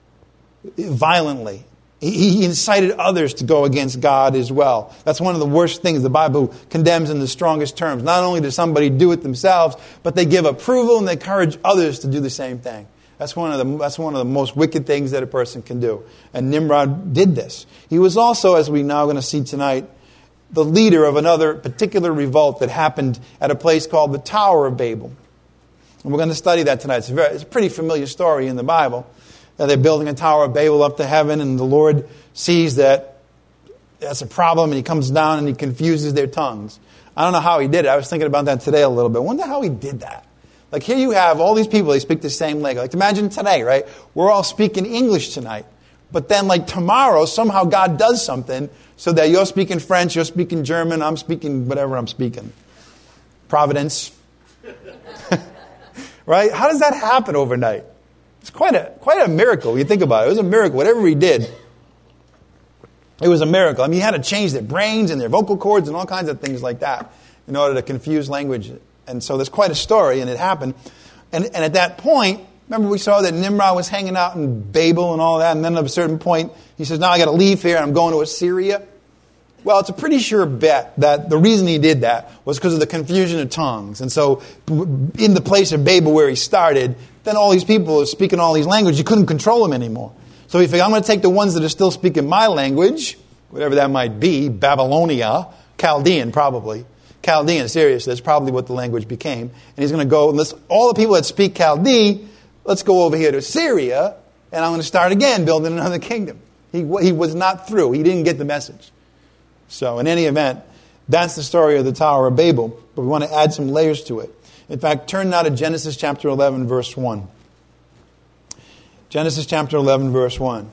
violently. He, he incited others to go against God as well. That's one of the worst things the Bible condemns in the strongest terms. Not only does somebody do it themselves, but they give approval and they encourage others to do the same thing. That's one of the that's one of the most wicked things that a person can do. And Nimrod did this. He was also, as we're now going to see tonight, the leader of another particular revolt that happened at a place called the Tower of Babel. And we're going to study that tonight. It's a, very, it's a pretty familiar story in the Bible. Uh, they're building a Tower of Babel up to heaven, and the Lord sees that that's a problem, and he comes down and he confuses their tongues. I don't know how he did it. I was thinking about that today a little bit. I wonder how he did that. Like here you have all these people, they speak the same language. Like imagine today, right? We're all speaking English tonight. But then like tomorrow, somehow God does something so that you're speaking French, you're speaking German, I'm speaking whatever I'm speaking. Providence. Right? How does that happen overnight? It's quite a quite a miracle when you think about it. It was a miracle. Whatever he did, it was a miracle. I mean, he had to change their brains and their vocal cords and all kinds of things like that in order to confuse language. And so there's quite a story, and it happened. And, and at that point, remember we saw that Nimrod was hanging out in Babel and all that, and then at a certain point, he says, now I got to leave here, and I'm going to Assyria. Well, it's a pretty sure bet that the reason he did that was because of the confusion of tongues. And so in the place of Babel where he started, then all these people are speaking all these languages. You couldn't control them anymore. So he figured, I'm going to take the ones that are still speaking my language, whatever that might be, Babylonia, Chaldean probably. Chaldean, seriously, that's probably what the language became. And he's going to go, and let's, all the people that speak Chaldee, let's go over here to Syria, and I'm going to start again building another kingdom. He, he was not through. He didn't get the message. So in any event, that's the story of the Tower of Babel, but we want to add some layers to it. In fact, turn now to Genesis chapter eleven, verse one. Genesis chapter eleven, verse one.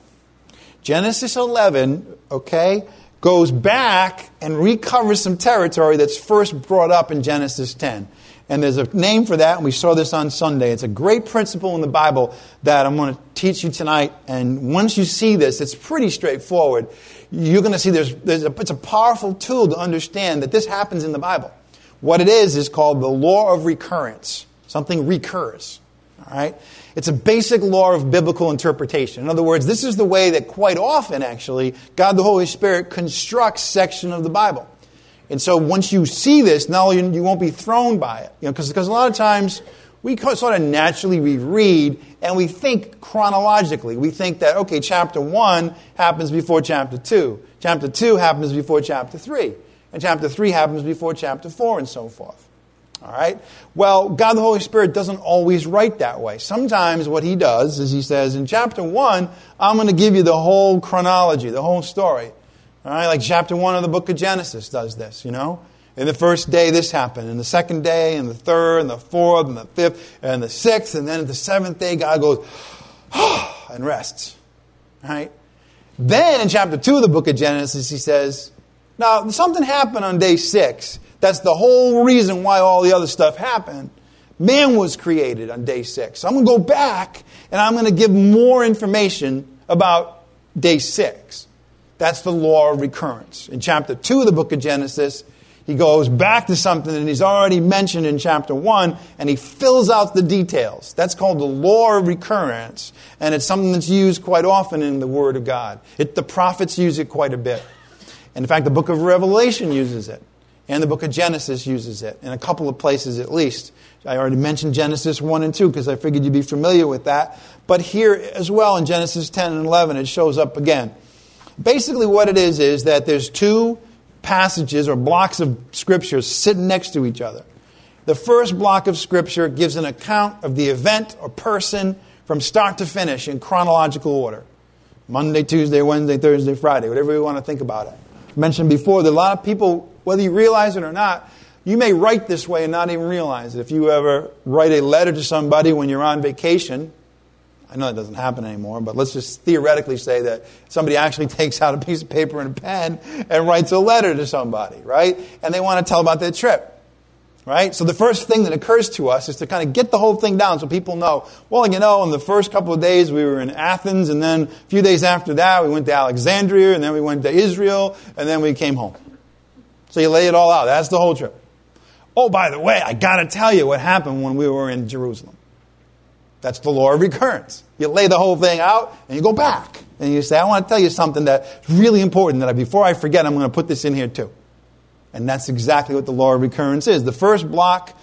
Genesis eleven, okay, goes back and recovers some territory that's first brought up in Genesis ten. And there's a name for that, and we saw this on Sunday. It's a great principle in the Bible that I'm going to teach you tonight. And once you see this, it's pretty straightforward. You're going to see there's, there's a, it's a powerful tool to understand that this happens in the Bible. What it is is called the law of recurrence. Something recurs. All right? It's a basic law of biblical interpretation. In other words, this is the way that quite often, actually, God the Holy Spirit constructs section of the Bible. And so once you see this, now you, you won't be thrown by it. You know, because a lot of times we sort of naturally we read and we think chronologically. We think that, okay, chapter one happens before chapter two. Chapter two happens before chapter three. And chapter three happens before chapter four and so forth. All right? Well, God the Holy Spirit doesn't always write that way. Sometimes what he does is he says, in chapter one, I'm going to give you the whole chronology, the whole story. All right, like chapter one of the book of Genesis does this, you know. In the first day this happened, and the second day, and the third, and the fourth, and the fifth, and the sixth, and then at the seventh day God goes, ah, and rests. All right? Then in chapter two of the book of Genesis he says, now something happened on day six. That's the whole reason why all the other stuff happened. Man was created on day six. So I'm going to go back, and I'm going to give more information about day six. That's the law of recurrence. In chapter two of the book of Genesis, he goes back to something that he's already mentioned in chapter one, and he fills out the details. That's called the law of recurrence, and it's something that's used quite often in the Word of God. It, the prophets use it quite a bit. And in fact, the book of Revelation uses it, and the book of Genesis uses it, in a couple of places at least. I already mentioned Genesis one and two because I figured you'd be familiar with that. But here as well in Genesis ten and eleven, it shows up again. Basically what it is is that there's two passages or blocks of Scripture sitting next to each other. The first block of Scripture gives an account of the event or person from start to finish in chronological order. Monday, Tuesday, Wednesday, Thursday, Friday, whatever you want to think about it. I mentioned before that a lot of people, whether you realize it or not, you may write this way and not even realize it. If you ever write a letter to somebody when you're on vacation, I know that doesn't happen anymore, but let's just theoretically say that somebody actually takes out a piece of paper and a pen and writes a letter to somebody, right? And they want to tell about their trip, right? So the first thing that occurs to us is to kind of get the whole thing down so people know, well, you know, in the first couple of days we were in Athens, and then a few days after that we went to Alexandria, and then we went to Israel, and then we came home. So you lay it all out. That's the whole trip. Oh, by the way, I got to tell you what happened when we were in Jerusalem. That's the law of recurrence. You lay the whole thing out, and you go back. And you say, I want to tell you something that's really important that I, before I forget, I'm going to put this in here too. And that's exactly what the law of recurrence is. The first block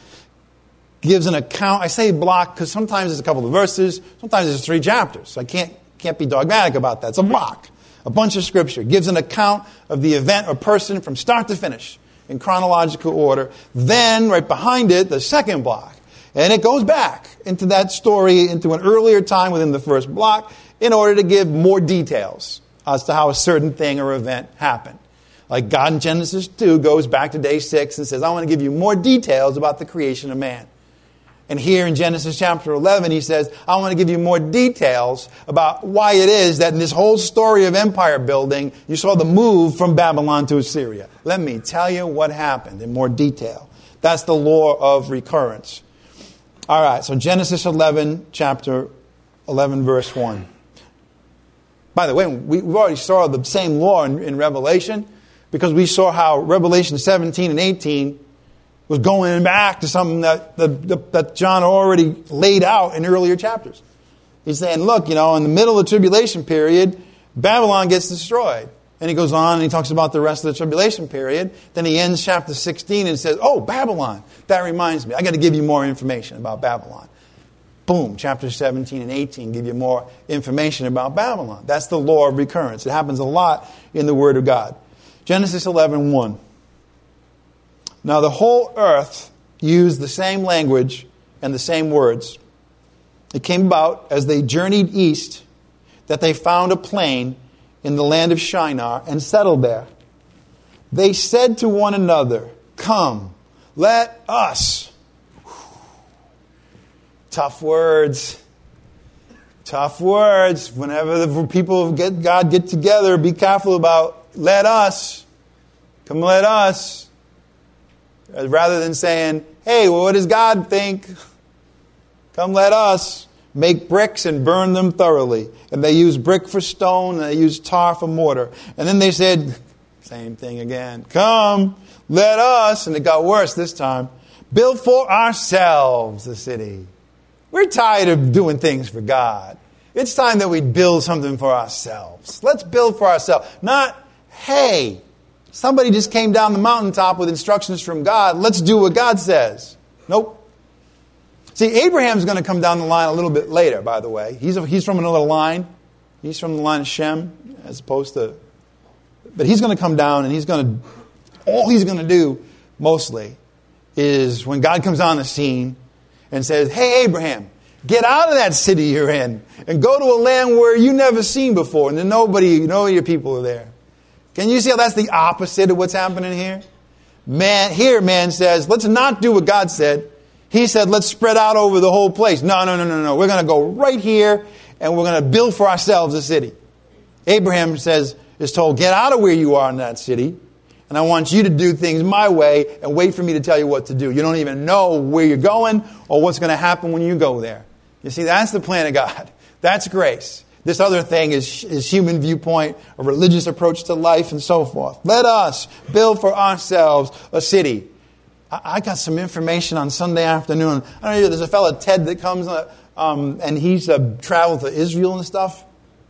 gives an account. I say block because sometimes it's a couple of verses. Sometimes it's three chapters. So I can't, can't be dogmatic about that. It's a block. A bunch of Scripture. Gives an account of the event or person from start to finish in chronological order. Then, right behind it, the second block. And it goes back into that story, into an earlier time within the first block, in order to give more details as to how a certain thing or event happened. Like God in Genesis two goes back to day six and says, I want to give you more details about the creation of man. And here in Genesis chapter eleven, he says, I want to give you more details about why it is that in this whole story of empire building, you saw the move from Babylon to Assyria. Let me tell you what happened in more detail. That's the law of recurrence. All right, so Genesis eleven, chapter eleven, verse one. By the way, we, we already saw the same law in, in Revelation, because we saw how Revelation seventeen and eighteen was going back to something that, that, that John already laid out in earlier chapters. He's saying, look, you know, in the middle of the tribulation period, Babylon gets destroyed. And he goes on and he talks about the rest of the tribulation period. Then he ends chapter sixteen and says, oh, Babylon. That reminds me. I got to give you more information about Babylon. Boom, chapter seventeen and eighteen give you more information about Babylon. That's the law of recurrence. It happens a lot in the Word of God. Genesis eleven one. Now the whole earth used the same language and the same words. It came about as they journeyed east that they found a plain in the land of Shinar and settled there. They said to one another, come, let us. Tough words. Tough words. Whenever the people of get, God get together, be careful about, let us. Come let us. Rather than saying, hey, well, what does God think? Come let us. Make bricks and burn them thoroughly. And they use brick for stone, and they use tar for mortar. And then they said, same thing again. Come, let us, and it got worse this time, build for ourselves the city. We're tired of doing things for God. It's time that we build something for ourselves. Let's build for ourselves. Not, hey, somebody just came down the mountaintop with instructions from God. Let's do what God says. Nope. See, Abraham's going to come down the line a little bit later, by the way. He's, a, he's from another line. He's from the line of Shem, as opposed to... But he's going to come down, and he's going to... All he's going to do, mostly, is when God comes on the scene and says, hey, Abraham, get out of that city you're in and go to a land where you've never seen before, and then nobody, no of your people are there. Can you see how that's the opposite of what's happening here? Man, here, man says, let's not do what God said. He said, let's spread out over the whole place. No, no, no, no, no. We're going to go right here, and we're going to build for ourselves a city. Abraham says, is told, get out of where you are in that city, and I want you to do things my way and wait for me to tell you what to do. You don't even know where you're going or what's going to happen when you go there. You see, that's the plan of God. That's grace. This other thing is, is human viewpoint, a religious approach to life, and so forth. Let us build for ourselves a city. I got some information on Sunday afternoon. I don't know, there's a fellow, Ted, that comes, uh, um, and he's uh, traveled to Israel and stuff.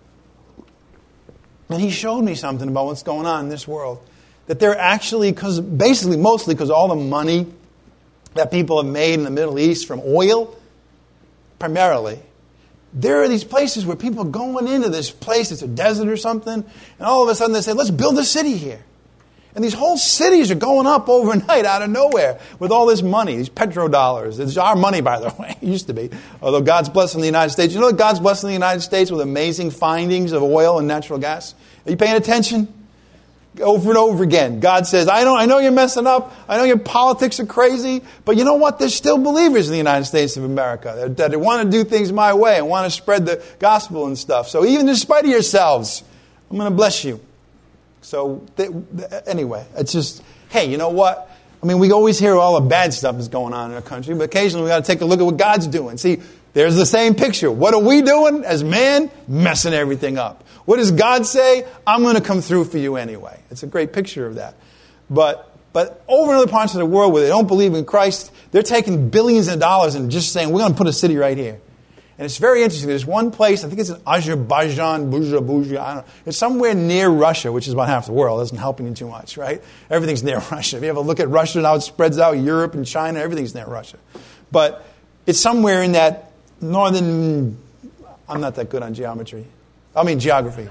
And he showed me something about what's going on in this world. That they're actually, because basically, mostly because all the money that people have made in the Middle East from oil, primarily, there are these places where people are going into this place, it's a desert or something, and all of a sudden they say, let's build a city here. And these whole cities are going up overnight out of nowhere with all this money, these petrodollars. It's our money, by the way. It used to be. Although God's blessing the United States. You know what God's blessing the United States with amazing findings of oil and natural gas? Are you paying attention? Over and over again. God says, I know, I know you're messing up. I know your politics are crazy. But you know what? There's still believers in the United States of America that, that want to do things my way and want to spread the gospel and stuff. So even in spite of yourselves, I'm going to bless you. So, they, anyway, it's just, hey, you know what? I mean, we always hear all the bad stuff that's going on in our country, but occasionally we got to take a look at what God's doing. See, there's the same picture. What are we doing as man? Messing everything up. What does God say? I'm going to come through for you anyway. It's a great picture of that. But but over in other parts of the world where they don't believe in Christ, they're taking billions of dollars and just saying, we're going to put a city right here. And it's very interesting. There's one place, I think it's in Azerbaijan, Buja, Buja, I don't know. It's somewhere near Russia, which is about half the world. It isn't helping you too much, right? Everything's near Russia. If you ever look at Russia and how it spreads out, Europe and China, everything's near Russia. But it's somewhere in that northern, I'm not that good on geometry. I mean geography.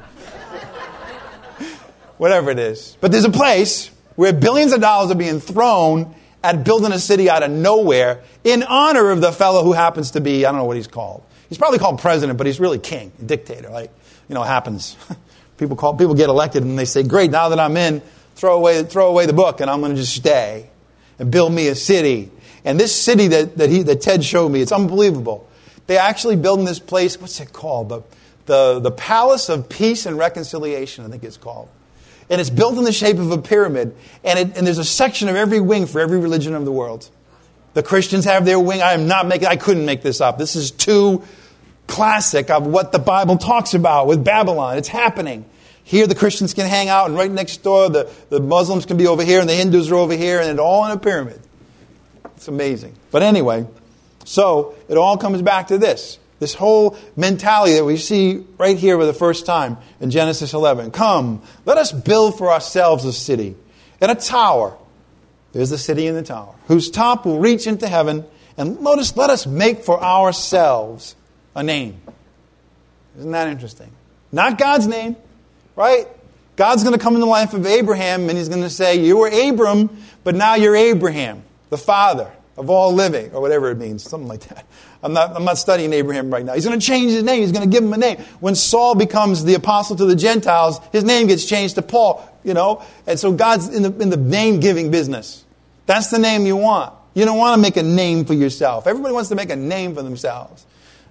Whatever it is. But there's a place where billions of dollars are being thrown at building a city out of nowhere in honor of the fellow who happens to be, I don't know what he's called. He's probably called president, but he's really king, dictator. Like, you know, happens. People call, people get elected and they say, great, now that I'm in, throw away, throw away the book and I'm going to just stay and build me a city. And this city that, that he, that Ted showed me, it's unbelievable. They actually building this place, what's it called? The, the, the Palace of Peace and Reconciliation, I think it's called. And it's built in the shape of a pyramid. And, it, and there's a section of every wing for every religion of the world. The Christians have their wing. I am not making, I couldn't make this up. This is too classic of what the Bible talks about with Babylon. It's happening. Here the Christians can hang out, and right next door the, the Muslims can be over here, and the Hindus are over here, and it's all in a pyramid. It's amazing. But anyway, so it all comes back to this. This whole mentality that we see right here for the first time in Genesis eleven. Come, let us build for ourselves a city and a tower. There's the city and the tower, whose top will reach into heaven. And notice, let us make for ourselves a name. Isn't that interesting? Not God's name, right? God's going to come in the life of Abraham and he's going to say, you were Abram, but now you're Abraham, the father of all living, or whatever it means, something like that. I'm not, I'm not studying Abraham right now. He's going to change his name. He's going to give him a name. When Saul becomes the apostle to the Gentiles, his name gets changed to Paul, you know. And so God's in the, in the name-giving business. That's the name you want. You don't want to make a name for yourself. Everybody wants to make a name for themselves.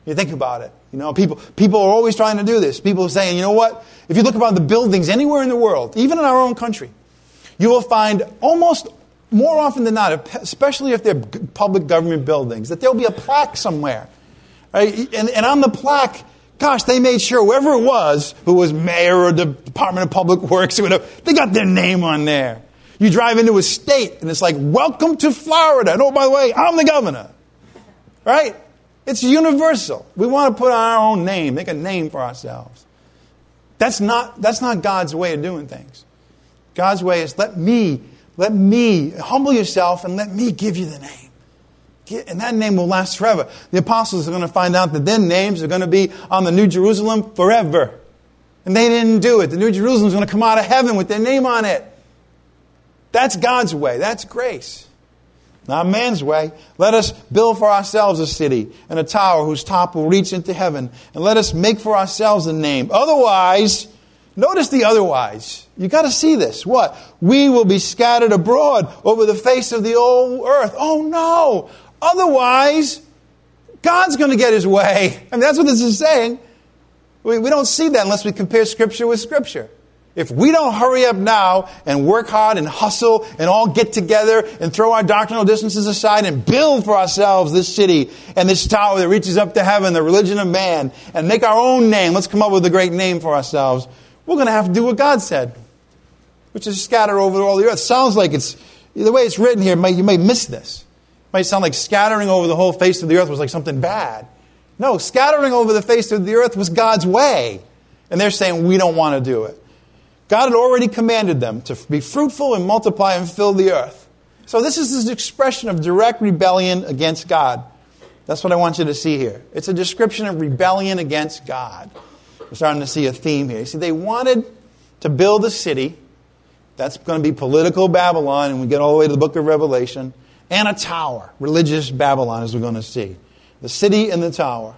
You think about it. You know, people people are always trying to do this. People are saying, you know what? If you look about the buildings anywhere in the world, even in our own country, you will find almost more often than not, especially if they're public government buildings, that there'll be a plaque somewhere. Right? And, and on the plaque, gosh, they made sure whoever it was, who was mayor or the Department of Public Works or whatever, they got their name on there. You drive into a state and it's like, welcome to Florida. And oh, by the way, I'm the governor. Right? It's universal. We want to put our own name, make a name for ourselves. That's not, that's not God's way of doing things. God's way is let me, let me, humble yourself and let me give you the name. And that name will last forever. The apostles are going to find out that their names are going to be on the New Jerusalem forever. And they didn't do it. The New Jerusalem is going to come out of heaven with their name on it. That's God's way. That's grace. Not man's way. Let us build for ourselves a city and a tower whose top will reach into heaven. And let us make for ourselves a name. Otherwise, notice the otherwise. You got to see this. What? We will be scattered abroad over the face of the whole earth. Oh no! Otherwise, God's going to get his way. I mean, that's what this is saying. We, we don't see that unless we compare Scripture with Scripture. If we don't hurry up now and work hard and hustle and all get together and throw our doctrinal differences aside and build for ourselves this city and this tower that reaches up to heaven, the religion of man, and make our own name, let's come up with a great name for ourselves, we're going to have to do what God said, which is scatter over all the earth. Sounds like it's, the way it's written here, you may miss this. It might sound like scattering over the whole face of the earth was like something bad. No, scattering over the face of the earth was God's way. And they're saying we don't want to do it. God had already commanded them to be fruitful and multiply and fill the earth. So this is an expression of direct rebellion against God. That's what I want you to see here. It's a description of rebellion against God. We're starting to see a theme here. You see, they wanted to build a city. That's going to be political Babylon, and we get all the way to the book of Revelation. And a tower, religious Babylon, as we're going to see. The city and the tower.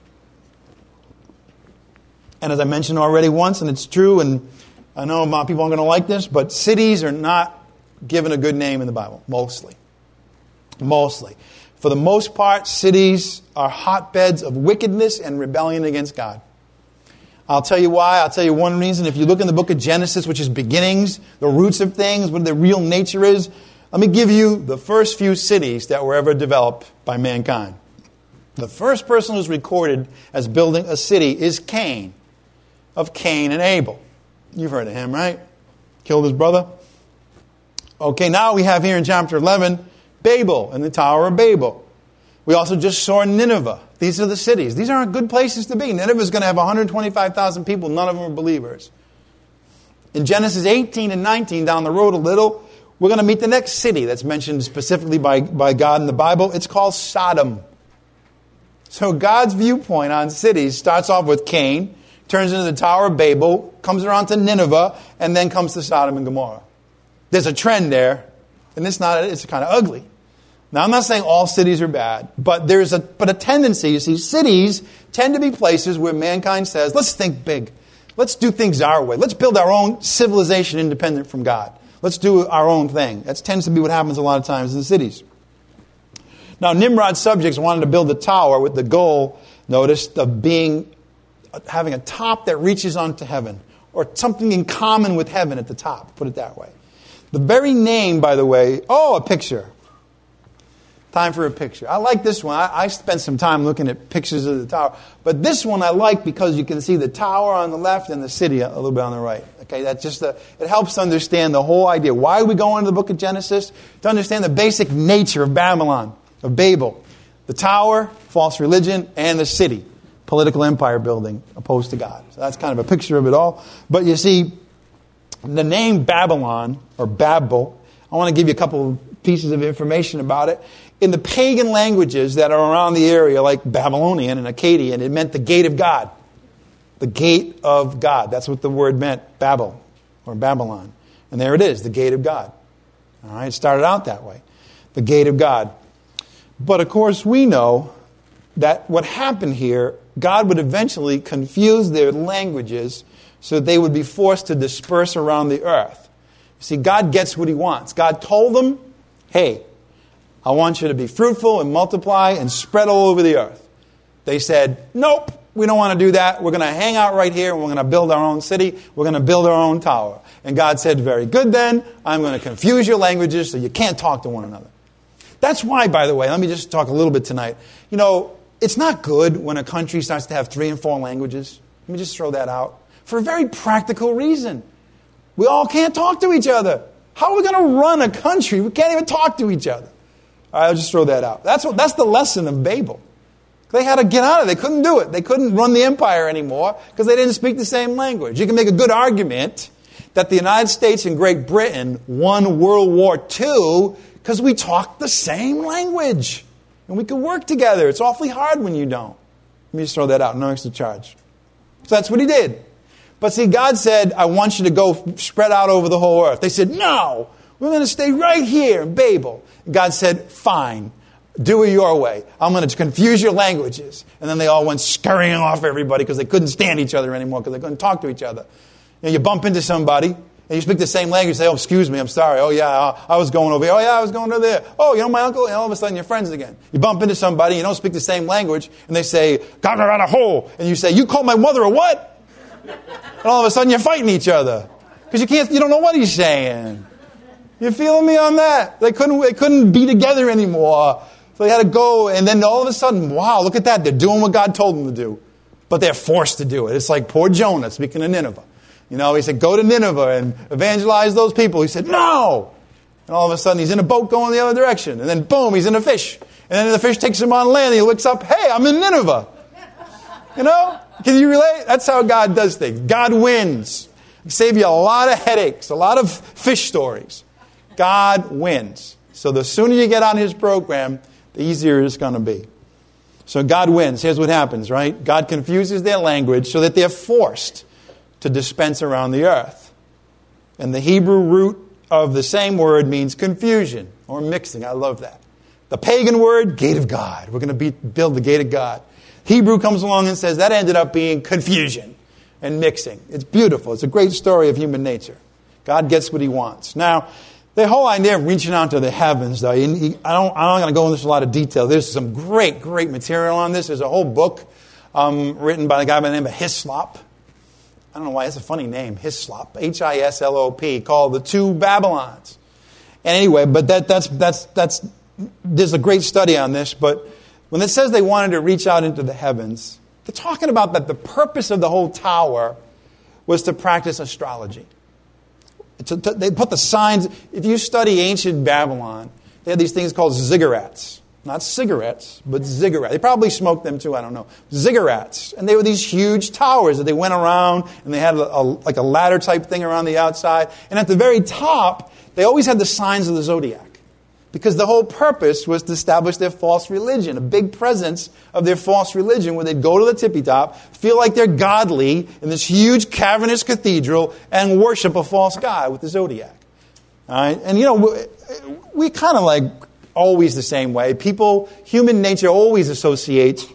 And as I mentioned already once, and it's true, and I know a lot of people aren't going to like this, but cities are not given a good name in the Bible, mostly. Mostly. For the most part, cities are hotbeds of wickedness and rebellion against God. I'll tell you why. I'll tell you one reason. If you look in the book of Genesis, which is beginnings, the roots of things, what the real nature is, let me give you the first few cities that were ever developed by mankind. The first person who's recorded as building a city is Cain, of Cain and Abel. You've heard of him, right? Killed his brother. Okay, now we have here in chapter eleven, Babel and the Tower of Babel. We also just saw Nineveh. These are the cities. These aren't good places to be. Nineveh is going to have one hundred twenty-five thousand people. None of them are believers. In Genesis eighteen and nineteen, down the road a little, we're going to meet the next city that's mentioned specifically by, by God in the Bible. It's called Sodom. So God's viewpoint on cities starts off with Cain, turns into the Tower of Babel, comes around to Nineveh, and then comes to Sodom and Gomorrah. There's a trend there, and it's not. It's kind of ugly. Now, I'm not saying all cities are bad, but there's a but a tendency. You see, cities tend to be places where mankind says, "Let's think big. Let's do things our way. Let's build our own civilization independent from God. Let's do our own thing." That tends to be what happens a lot of times in cities. Now, Nimrod's subjects wanted to build a tower with the goal, notice, of being having a top that reaches onto heaven, or something in common with heaven at the top, put it that way. The very name, by the way, oh, a picture. Time for a picture. I like this one. I, I spent some time looking at pictures of the tower. But this one I like because you can see the tower on the left and the city a little bit on the right. Okay, that's just a, it helps to understand the whole idea. Why we go into the book of Genesis? To understand the basic nature of Babylon, of Babel. The tower, false religion, and the city, political empire building opposed to God. So that's kind of a picture of it all. But you see, the name Babylon, or Babel, I want to give you a couple pieces of information about it. In the pagan languages that are around the area, like Babylonian and Akkadian, it meant the gate of God. The gate of God. That's what the word meant, Babel, or Babylon. And there it is, the gate of God. All right, it started out that way. The gate of God. But of course, we know that what happened here, God would eventually confuse their languages so that they would be forced to disperse around the earth. See, God gets what he wants. God told them, hey, I want you to be fruitful and multiply and spread all over the earth. They said, nope, we don't want to do that. We're going to hang out right here and we're going to build our own city. We're going to build our own tower. And God said, very good then. I'm going to confuse your languages so you can't talk to one another. That's why, by the way, let me just talk a little bit tonight. You know, it's not good when a country starts to have three and four languages. Let me just throw that out. For a very practical reason. We all can't talk to each other. How are we going to run a country? We can't even talk to each other. All right, I'll just throw that out. That's what, that's the lesson of Babel. They had to get out of it. They couldn't do it. They couldn't run the empire anymore because they didn't speak the same language. You can make a good argument that the United States and Great Britain won World War Two because we talked the same language. And we could work together. It's awfully hard when you don't. Let me just throw that out. No extra charge. So that's what he did. But see, God said, I want you to go spread out over the whole earth. They said, no, we're going to stay right here in Babel. And God said, fine. Do it your way. I'm going to confuse your languages. And then they all went scurrying off everybody because they couldn't stand each other anymore because they couldn't talk to each other. You know, you bump into somebody and you speak the same language. You say, oh, excuse me, I'm sorry. Oh, yeah, I was going over here. Oh, yeah, I was going over there. Oh, you know my uncle? And all of a sudden you're friends again. You bump into somebody, you don't speak the same language, and they say, got her out of hole. And you say, you called my mother a what? And all of a sudden you're fighting each other because you can't, you don't know what he's saying. You feeling me on that? They couldn't, they couldn't be together anymore. So they had to go, and then all of a sudden, wow, look at that. They're doing what God told them to do. But they're forced to do it. It's like poor Jonah speaking of Nineveh. You know, he said, go to Nineveh and evangelize those people. He said, no. And all of a sudden, he's in a boat going the other direction. And then, boom, he's in a fish. And then the fish takes him on land, and he looks up, hey, I'm in Nineveh. You know? Can you relate? That's how God does things. God wins. He save you a lot of headaches, a lot of fish stories. God wins. So the sooner you get on his program, the easier it's going to be. So God wins. Here's what happens, right? God confuses their language so that they're forced to dispense around the earth. And the Hebrew root of the same word means confusion or mixing. I love that. The pagan word, gate of God. We're going to be, build the gate of God. Hebrew comes along and says that ended up being confusion and mixing. It's beautiful. It's a great story of human nature. God gets what he wants. Now, the whole idea of reaching out to the heavens, though, I don't, I'm not going to go into this in a lot of detail. There's some great, great material on this. There's a whole book um, written by a guy by the name of Hislop. I don't know why, it's a funny name, Hislop, H I S L O P, called The Two Babylons. And anyway, but that, that's, that's, that's, there's a great study on this, but when it says they wanted to reach out into the heavens, they're talking about that the purpose of the whole tower was to practice astrology. To, to, they put the signs. If you study ancient Babylon, they had these things called ziggurats. Not cigarettes, but ziggurats. They probably smoked them too, I don't know. Ziggurats. And they were these huge towers that they went around, and they had a, a, like a ladder type thing around the outside. And at the very top, they always had the signs of the zodiac. Because the whole purpose was to establish their false religion, a big presence of their false religion where they'd go to the tippy top, feel like they're godly in this huge cavernous cathedral, and worship a false god with the zodiac. All right? And, you know, we, we kind of like always the same way. People, human nature always associates,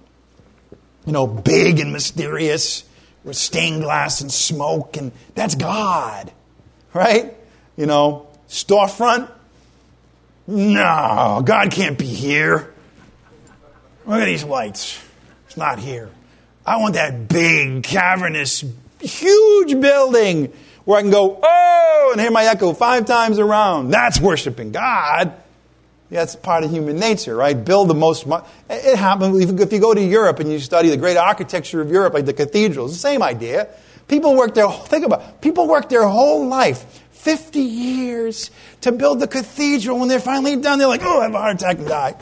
you know, big and mysterious with stained glass and smoke, and that's God. Right? You know, storefront. No, God can't be here. Look at these lights. It's not here. I want that big, cavernous, huge building where I can go, oh, and hear my echo five times around. That's worshiping God. That's part of human nature, right? Build the most... It happens if you go to Europe and you study the great architecture of Europe, like the cathedrals, the same idea. People work their... Think about it. People work their whole life... fifty years to build the cathedral. When they're finally done, they're like, oh, I have a heart attack and die.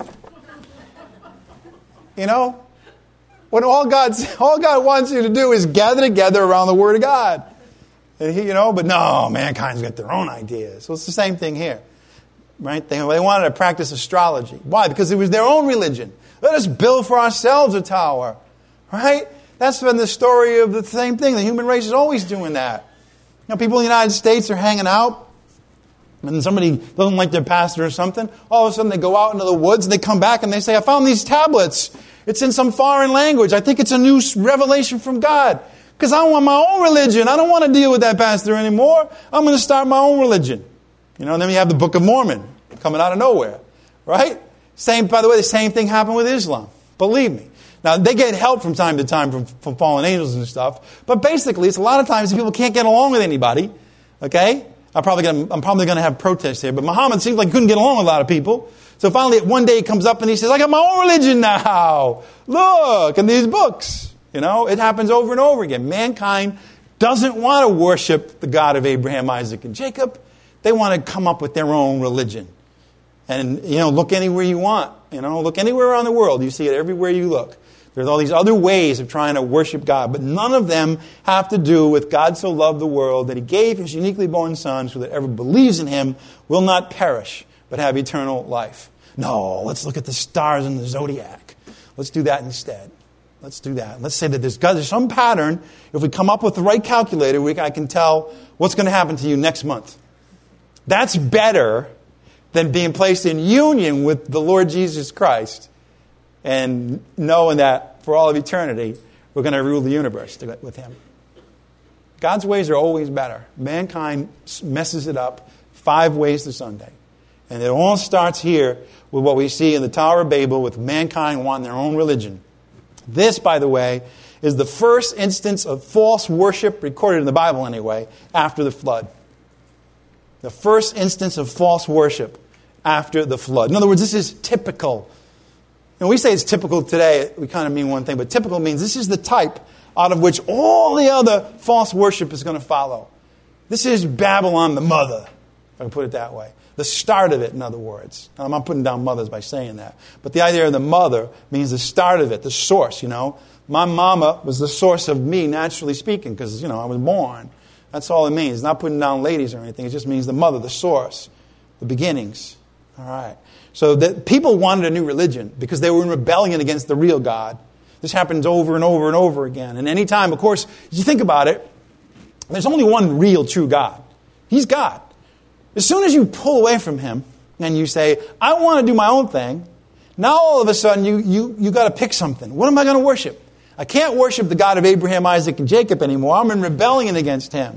You know? When all God's, all God wants you to do is gather together around the Word of God. And he, you know, but no, mankind's got their own ideas. So it's the same thing here. Right? They, they wanted to practice astrology. Why? Because it was their own religion. Let us build for ourselves a tower. Right? That's been the story of the same thing. The human race is always doing that. You know, people in the United States are hanging out, and somebody doesn't like their pastor or something. All of a sudden they go out into the woods, and they come back and they say, I found these tablets. It's in some foreign language. I think it's a new revelation from God. Because I want my own religion. I don't want to deal with that pastor anymore. I'm going to start my own religion. You know, and then you have the Book of Mormon coming out of nowhere. Right? Same, by the way, the same thing happened with Islam. Believe me. Now, they get help from time to time from, from fallen angels and stuff. But basically, it's a lot of times people can't get along with anybody. Okay? I'm probably going I'm probably going to have protests here. But Muhammad seems like he couldn't get along with a lot of people. So finally, one day he comes up and he says, I got my own religion now. Look, in these books. You know, it happens over and over again. Mankind doesn't want to worship the God of Abraham, Isaac, and Jacob. They want to come up with their own religion. And, you know, look anywhere you want. You know, look anywhere around the world. You see it everywhere you look. There's all these other ways of trying to worship God. But none of them have to do with God so loved the world that he gave his uniquely born son so that whoever believes in him will not perish but have eternal life. No, let's look at the stars in the zodiac. Let's do that instead. Let's do that. Let's say that there's, there's some pattern. If we come up with the right calculator, we, I can tell what's going to happen to you next month. That's better than being placed in union with the Lord Jesus Christ and knowing that for all of eternity, we're going to rule the universe with him. God's ways are always better. Mankind messes it up five ways to Sunday. And it all starts here with what we see in the Tower of Babel with mankind wanting their own religion. This, by the way, is the first instance of false worship recorded in the Bible anyway, after the flood. The first instance of false worship after the flood. In other words, this is typical. And we say it's typical today, we kind of mean one thing, but typical means this is the type out of which all the other false worship is going to follow. This is Babylon the mother, if I can put it that way. The start of it, in other words. Now, I'm not putting down mothers by saying that. But the idea of the mother means the start of it, the source, you know. My mama was the source of me, naturally speaking, because, you know, I was born. That's all it means. It's not putting down ladies or anything. It just means the mother, the source, the beginnings. All right. So that people wanted a new religion because they were in rebellion against the real God. This happens over and over and over again. And any time, of course, if you think about it, there's only one real true God. He's God. As soon as you pull away from him and you say, I want to do my own thing, now all of a sudden you you you got to pick something. What am I going to worship? I can't worship the God of Abraham, Isaac, and Jacob anymore. I'm in rebellion against him.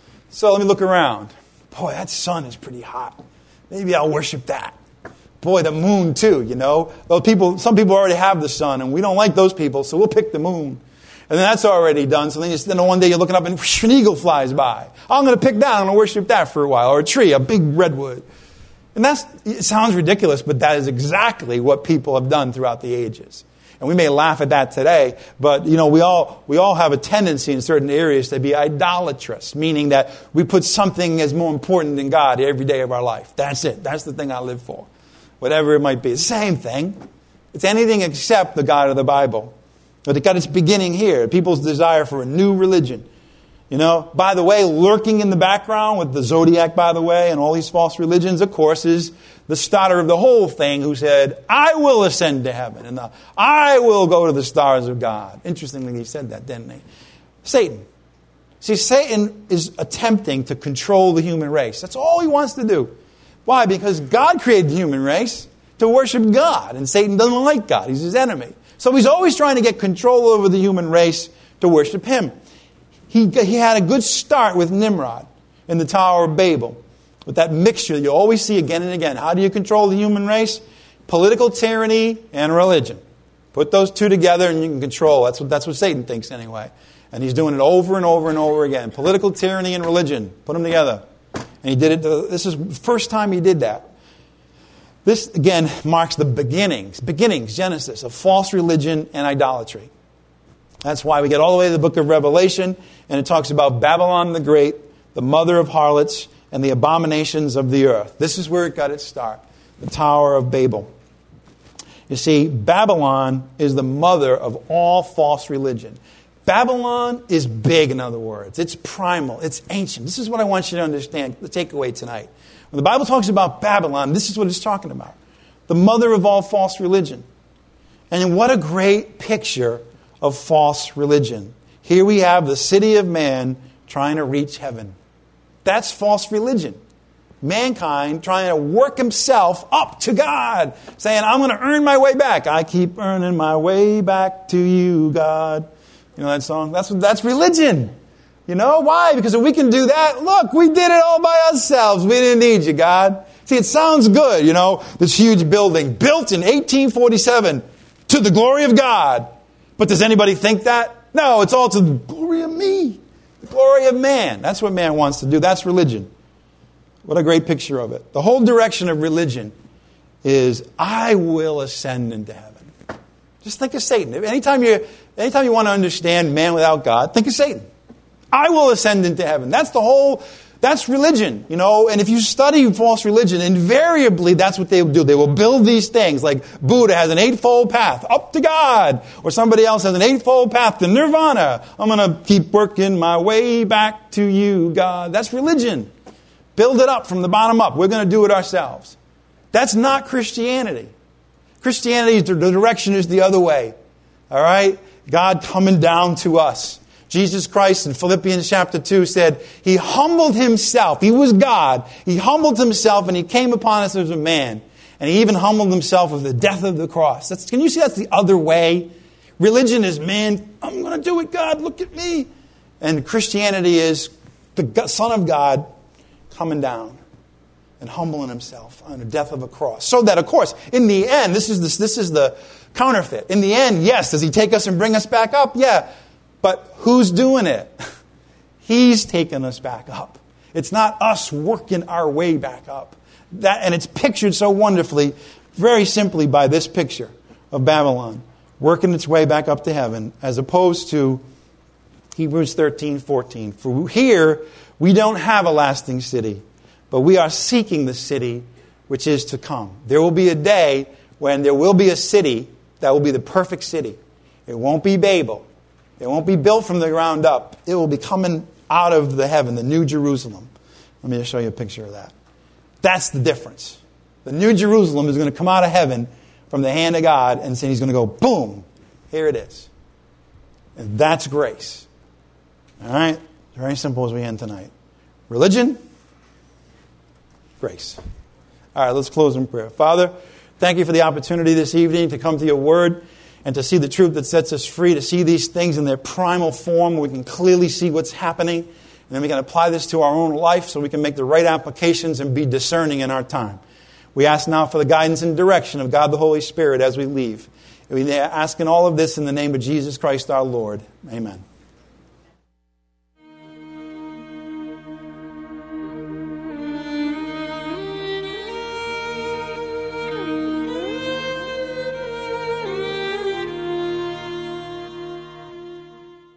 So let me look around. Boy, that sun is pretty hot. Maybe I'll worship that. Boy, the moon too, you know. Those people, some people already have the sun, and we don't like those people, so we'll pick the moon. And then that's already done. So then, you, then one day you're looking up and whoosh, an eagle flies by. I'm going to pick that. I'm going to worship that for a while. Or a tree, a big redwood. And that's, it sounds ridiculous, but that is exactly what people have done throughout the ages. And we may laugh at that today, but you know, we all we all have a tendency in certain areas to be idolatrous, meaning that we put something as more important than God every day of our life. That's it. That's the thing I live for. Whatever it might be. Same thing. It's anything except the God of the Bible. But it got its beginning here. People's desire for a new religion. You know, by the way, lurking in the background with the zodiac, by the way, and all these false religions, of course, is the starter of the whole thing who said, I will ascend to heaven, and the, I will go to the stars of God. Interestingly, he said that, didn't he? Satan. See, Satan is attempting to control the human race. That's all he wants to do. Why? Because God created the human race to worship God, and Satan doesn't like God. He's his enemy. So he's always trying to get control over the human race to worship him. He, he had a good start with Nimrod in the Tower of Babel. With that mixture that you always see again and again. How do you control the human race? Political tyranny and religion. Put those two together and you can control. That's what, that's what Satan thinks anyway. And he's doing it over and over and over again. Political tyranny and religion. Put them together. And he did it. This is the first time he did that. This, again, marks the beginnings, beginnings, Genesis, of false religion and idolatry. That's why we get all the way to the book of Revelation, and it talks about Babylon the Great, the mother of harlots, and the abominations of the earth. This is where it got its start, the Tower of Babel. You see, Babylon is the mother of all false religion. Babylon is big, in other words. It's primal. It's ancient. This is what I want you to understand, the takeaway tonight. When the Bible talks about Babylon, this is what it's talking about. The mother of all false religion. And what a great picture of false religion. Here we have the city of man trying to reach heaven. That's false religion. Mankind trying to work himself up to God. Saying, I'm going to earn my way back. I keep earning my way back to you, God. You know that song? That's that's religion. You know why? Because if we can do that, look, we did it all by ourselves. We didn't need you, God. See, it sounds good, you know, this huge building built in eighteen forty-seven to the glory of God. But does anybody think that? No, it's all to the glory of me, the glory of man. That's what man wants to do. That's religion. What a great picture of it. The whole direction of religion is, I will ascend into heaven. Just think of Satan. Anytime you, anytime you want to understand man without God, think of Satan. I will ascend into heaven. That's the whole, that's religion, you know. And if you study false religion, invariably that's what they will do. They will build these things, like Buddha has an eightfold path up to God, or somebody else has an eightfold path to nirvana. I'm going to keep working my way back to you, God. That's religion. Build it up from the bottom up. We're going to do it ourselves. That's not Christianity. Christianity, the direction is the other way. All right? God coming down to us. Jesus Christ in Philippians chapter two said, He humbled Himself. He was God. He humbled Himself and He came upon us as a man. And He even humbled Himself with the death of the cross. That's, can you see that's the other way? Religion is, man, I'm going to do it, God. Look at me. And Christianity is the Son of God coming down and humbling Himself on the death of a cross. So that, of course, in the end, this is, this, this is the counterfeit. In the end, yes, does He take us and bring us back up? Yeah. But who's doing it? He's taking us back up. It's not us working our way back up. That, and it's pictured so wonderfully, very simply by this picture of Babylon, working its way back up to heaven, as opposed to Hebrews thirteen fourteen. For here, we don't have a lasting city, but we are seeking the city which is to come. There will be a day when there will be a city that will be the perfect city. It won't be Babel. It won't be built from the ground up. It will be coming out of the heaven, the New Jerusalem. Let me just show you a picture of that. That's the difference. The New Jerusalem is going to come out of heaven from the hand of God, and He's going to go, boom, here it is. And that's grace. All right? Very simple as we end tonight. Religion, grace. All right, let's close in prayer. Father, thank You for the opportunity this evening to come to Your Word and to see the truth that sets us free, to see these things in their primal form where we can clearly see what's happening. And then we can apply this to our own life so we can make the right applications and be discerning in our time. We ask now for the guidance and direction of God the Holy Spirit as we leave. We ask in all of this in the name of Jesus Christ our Lord. Amen.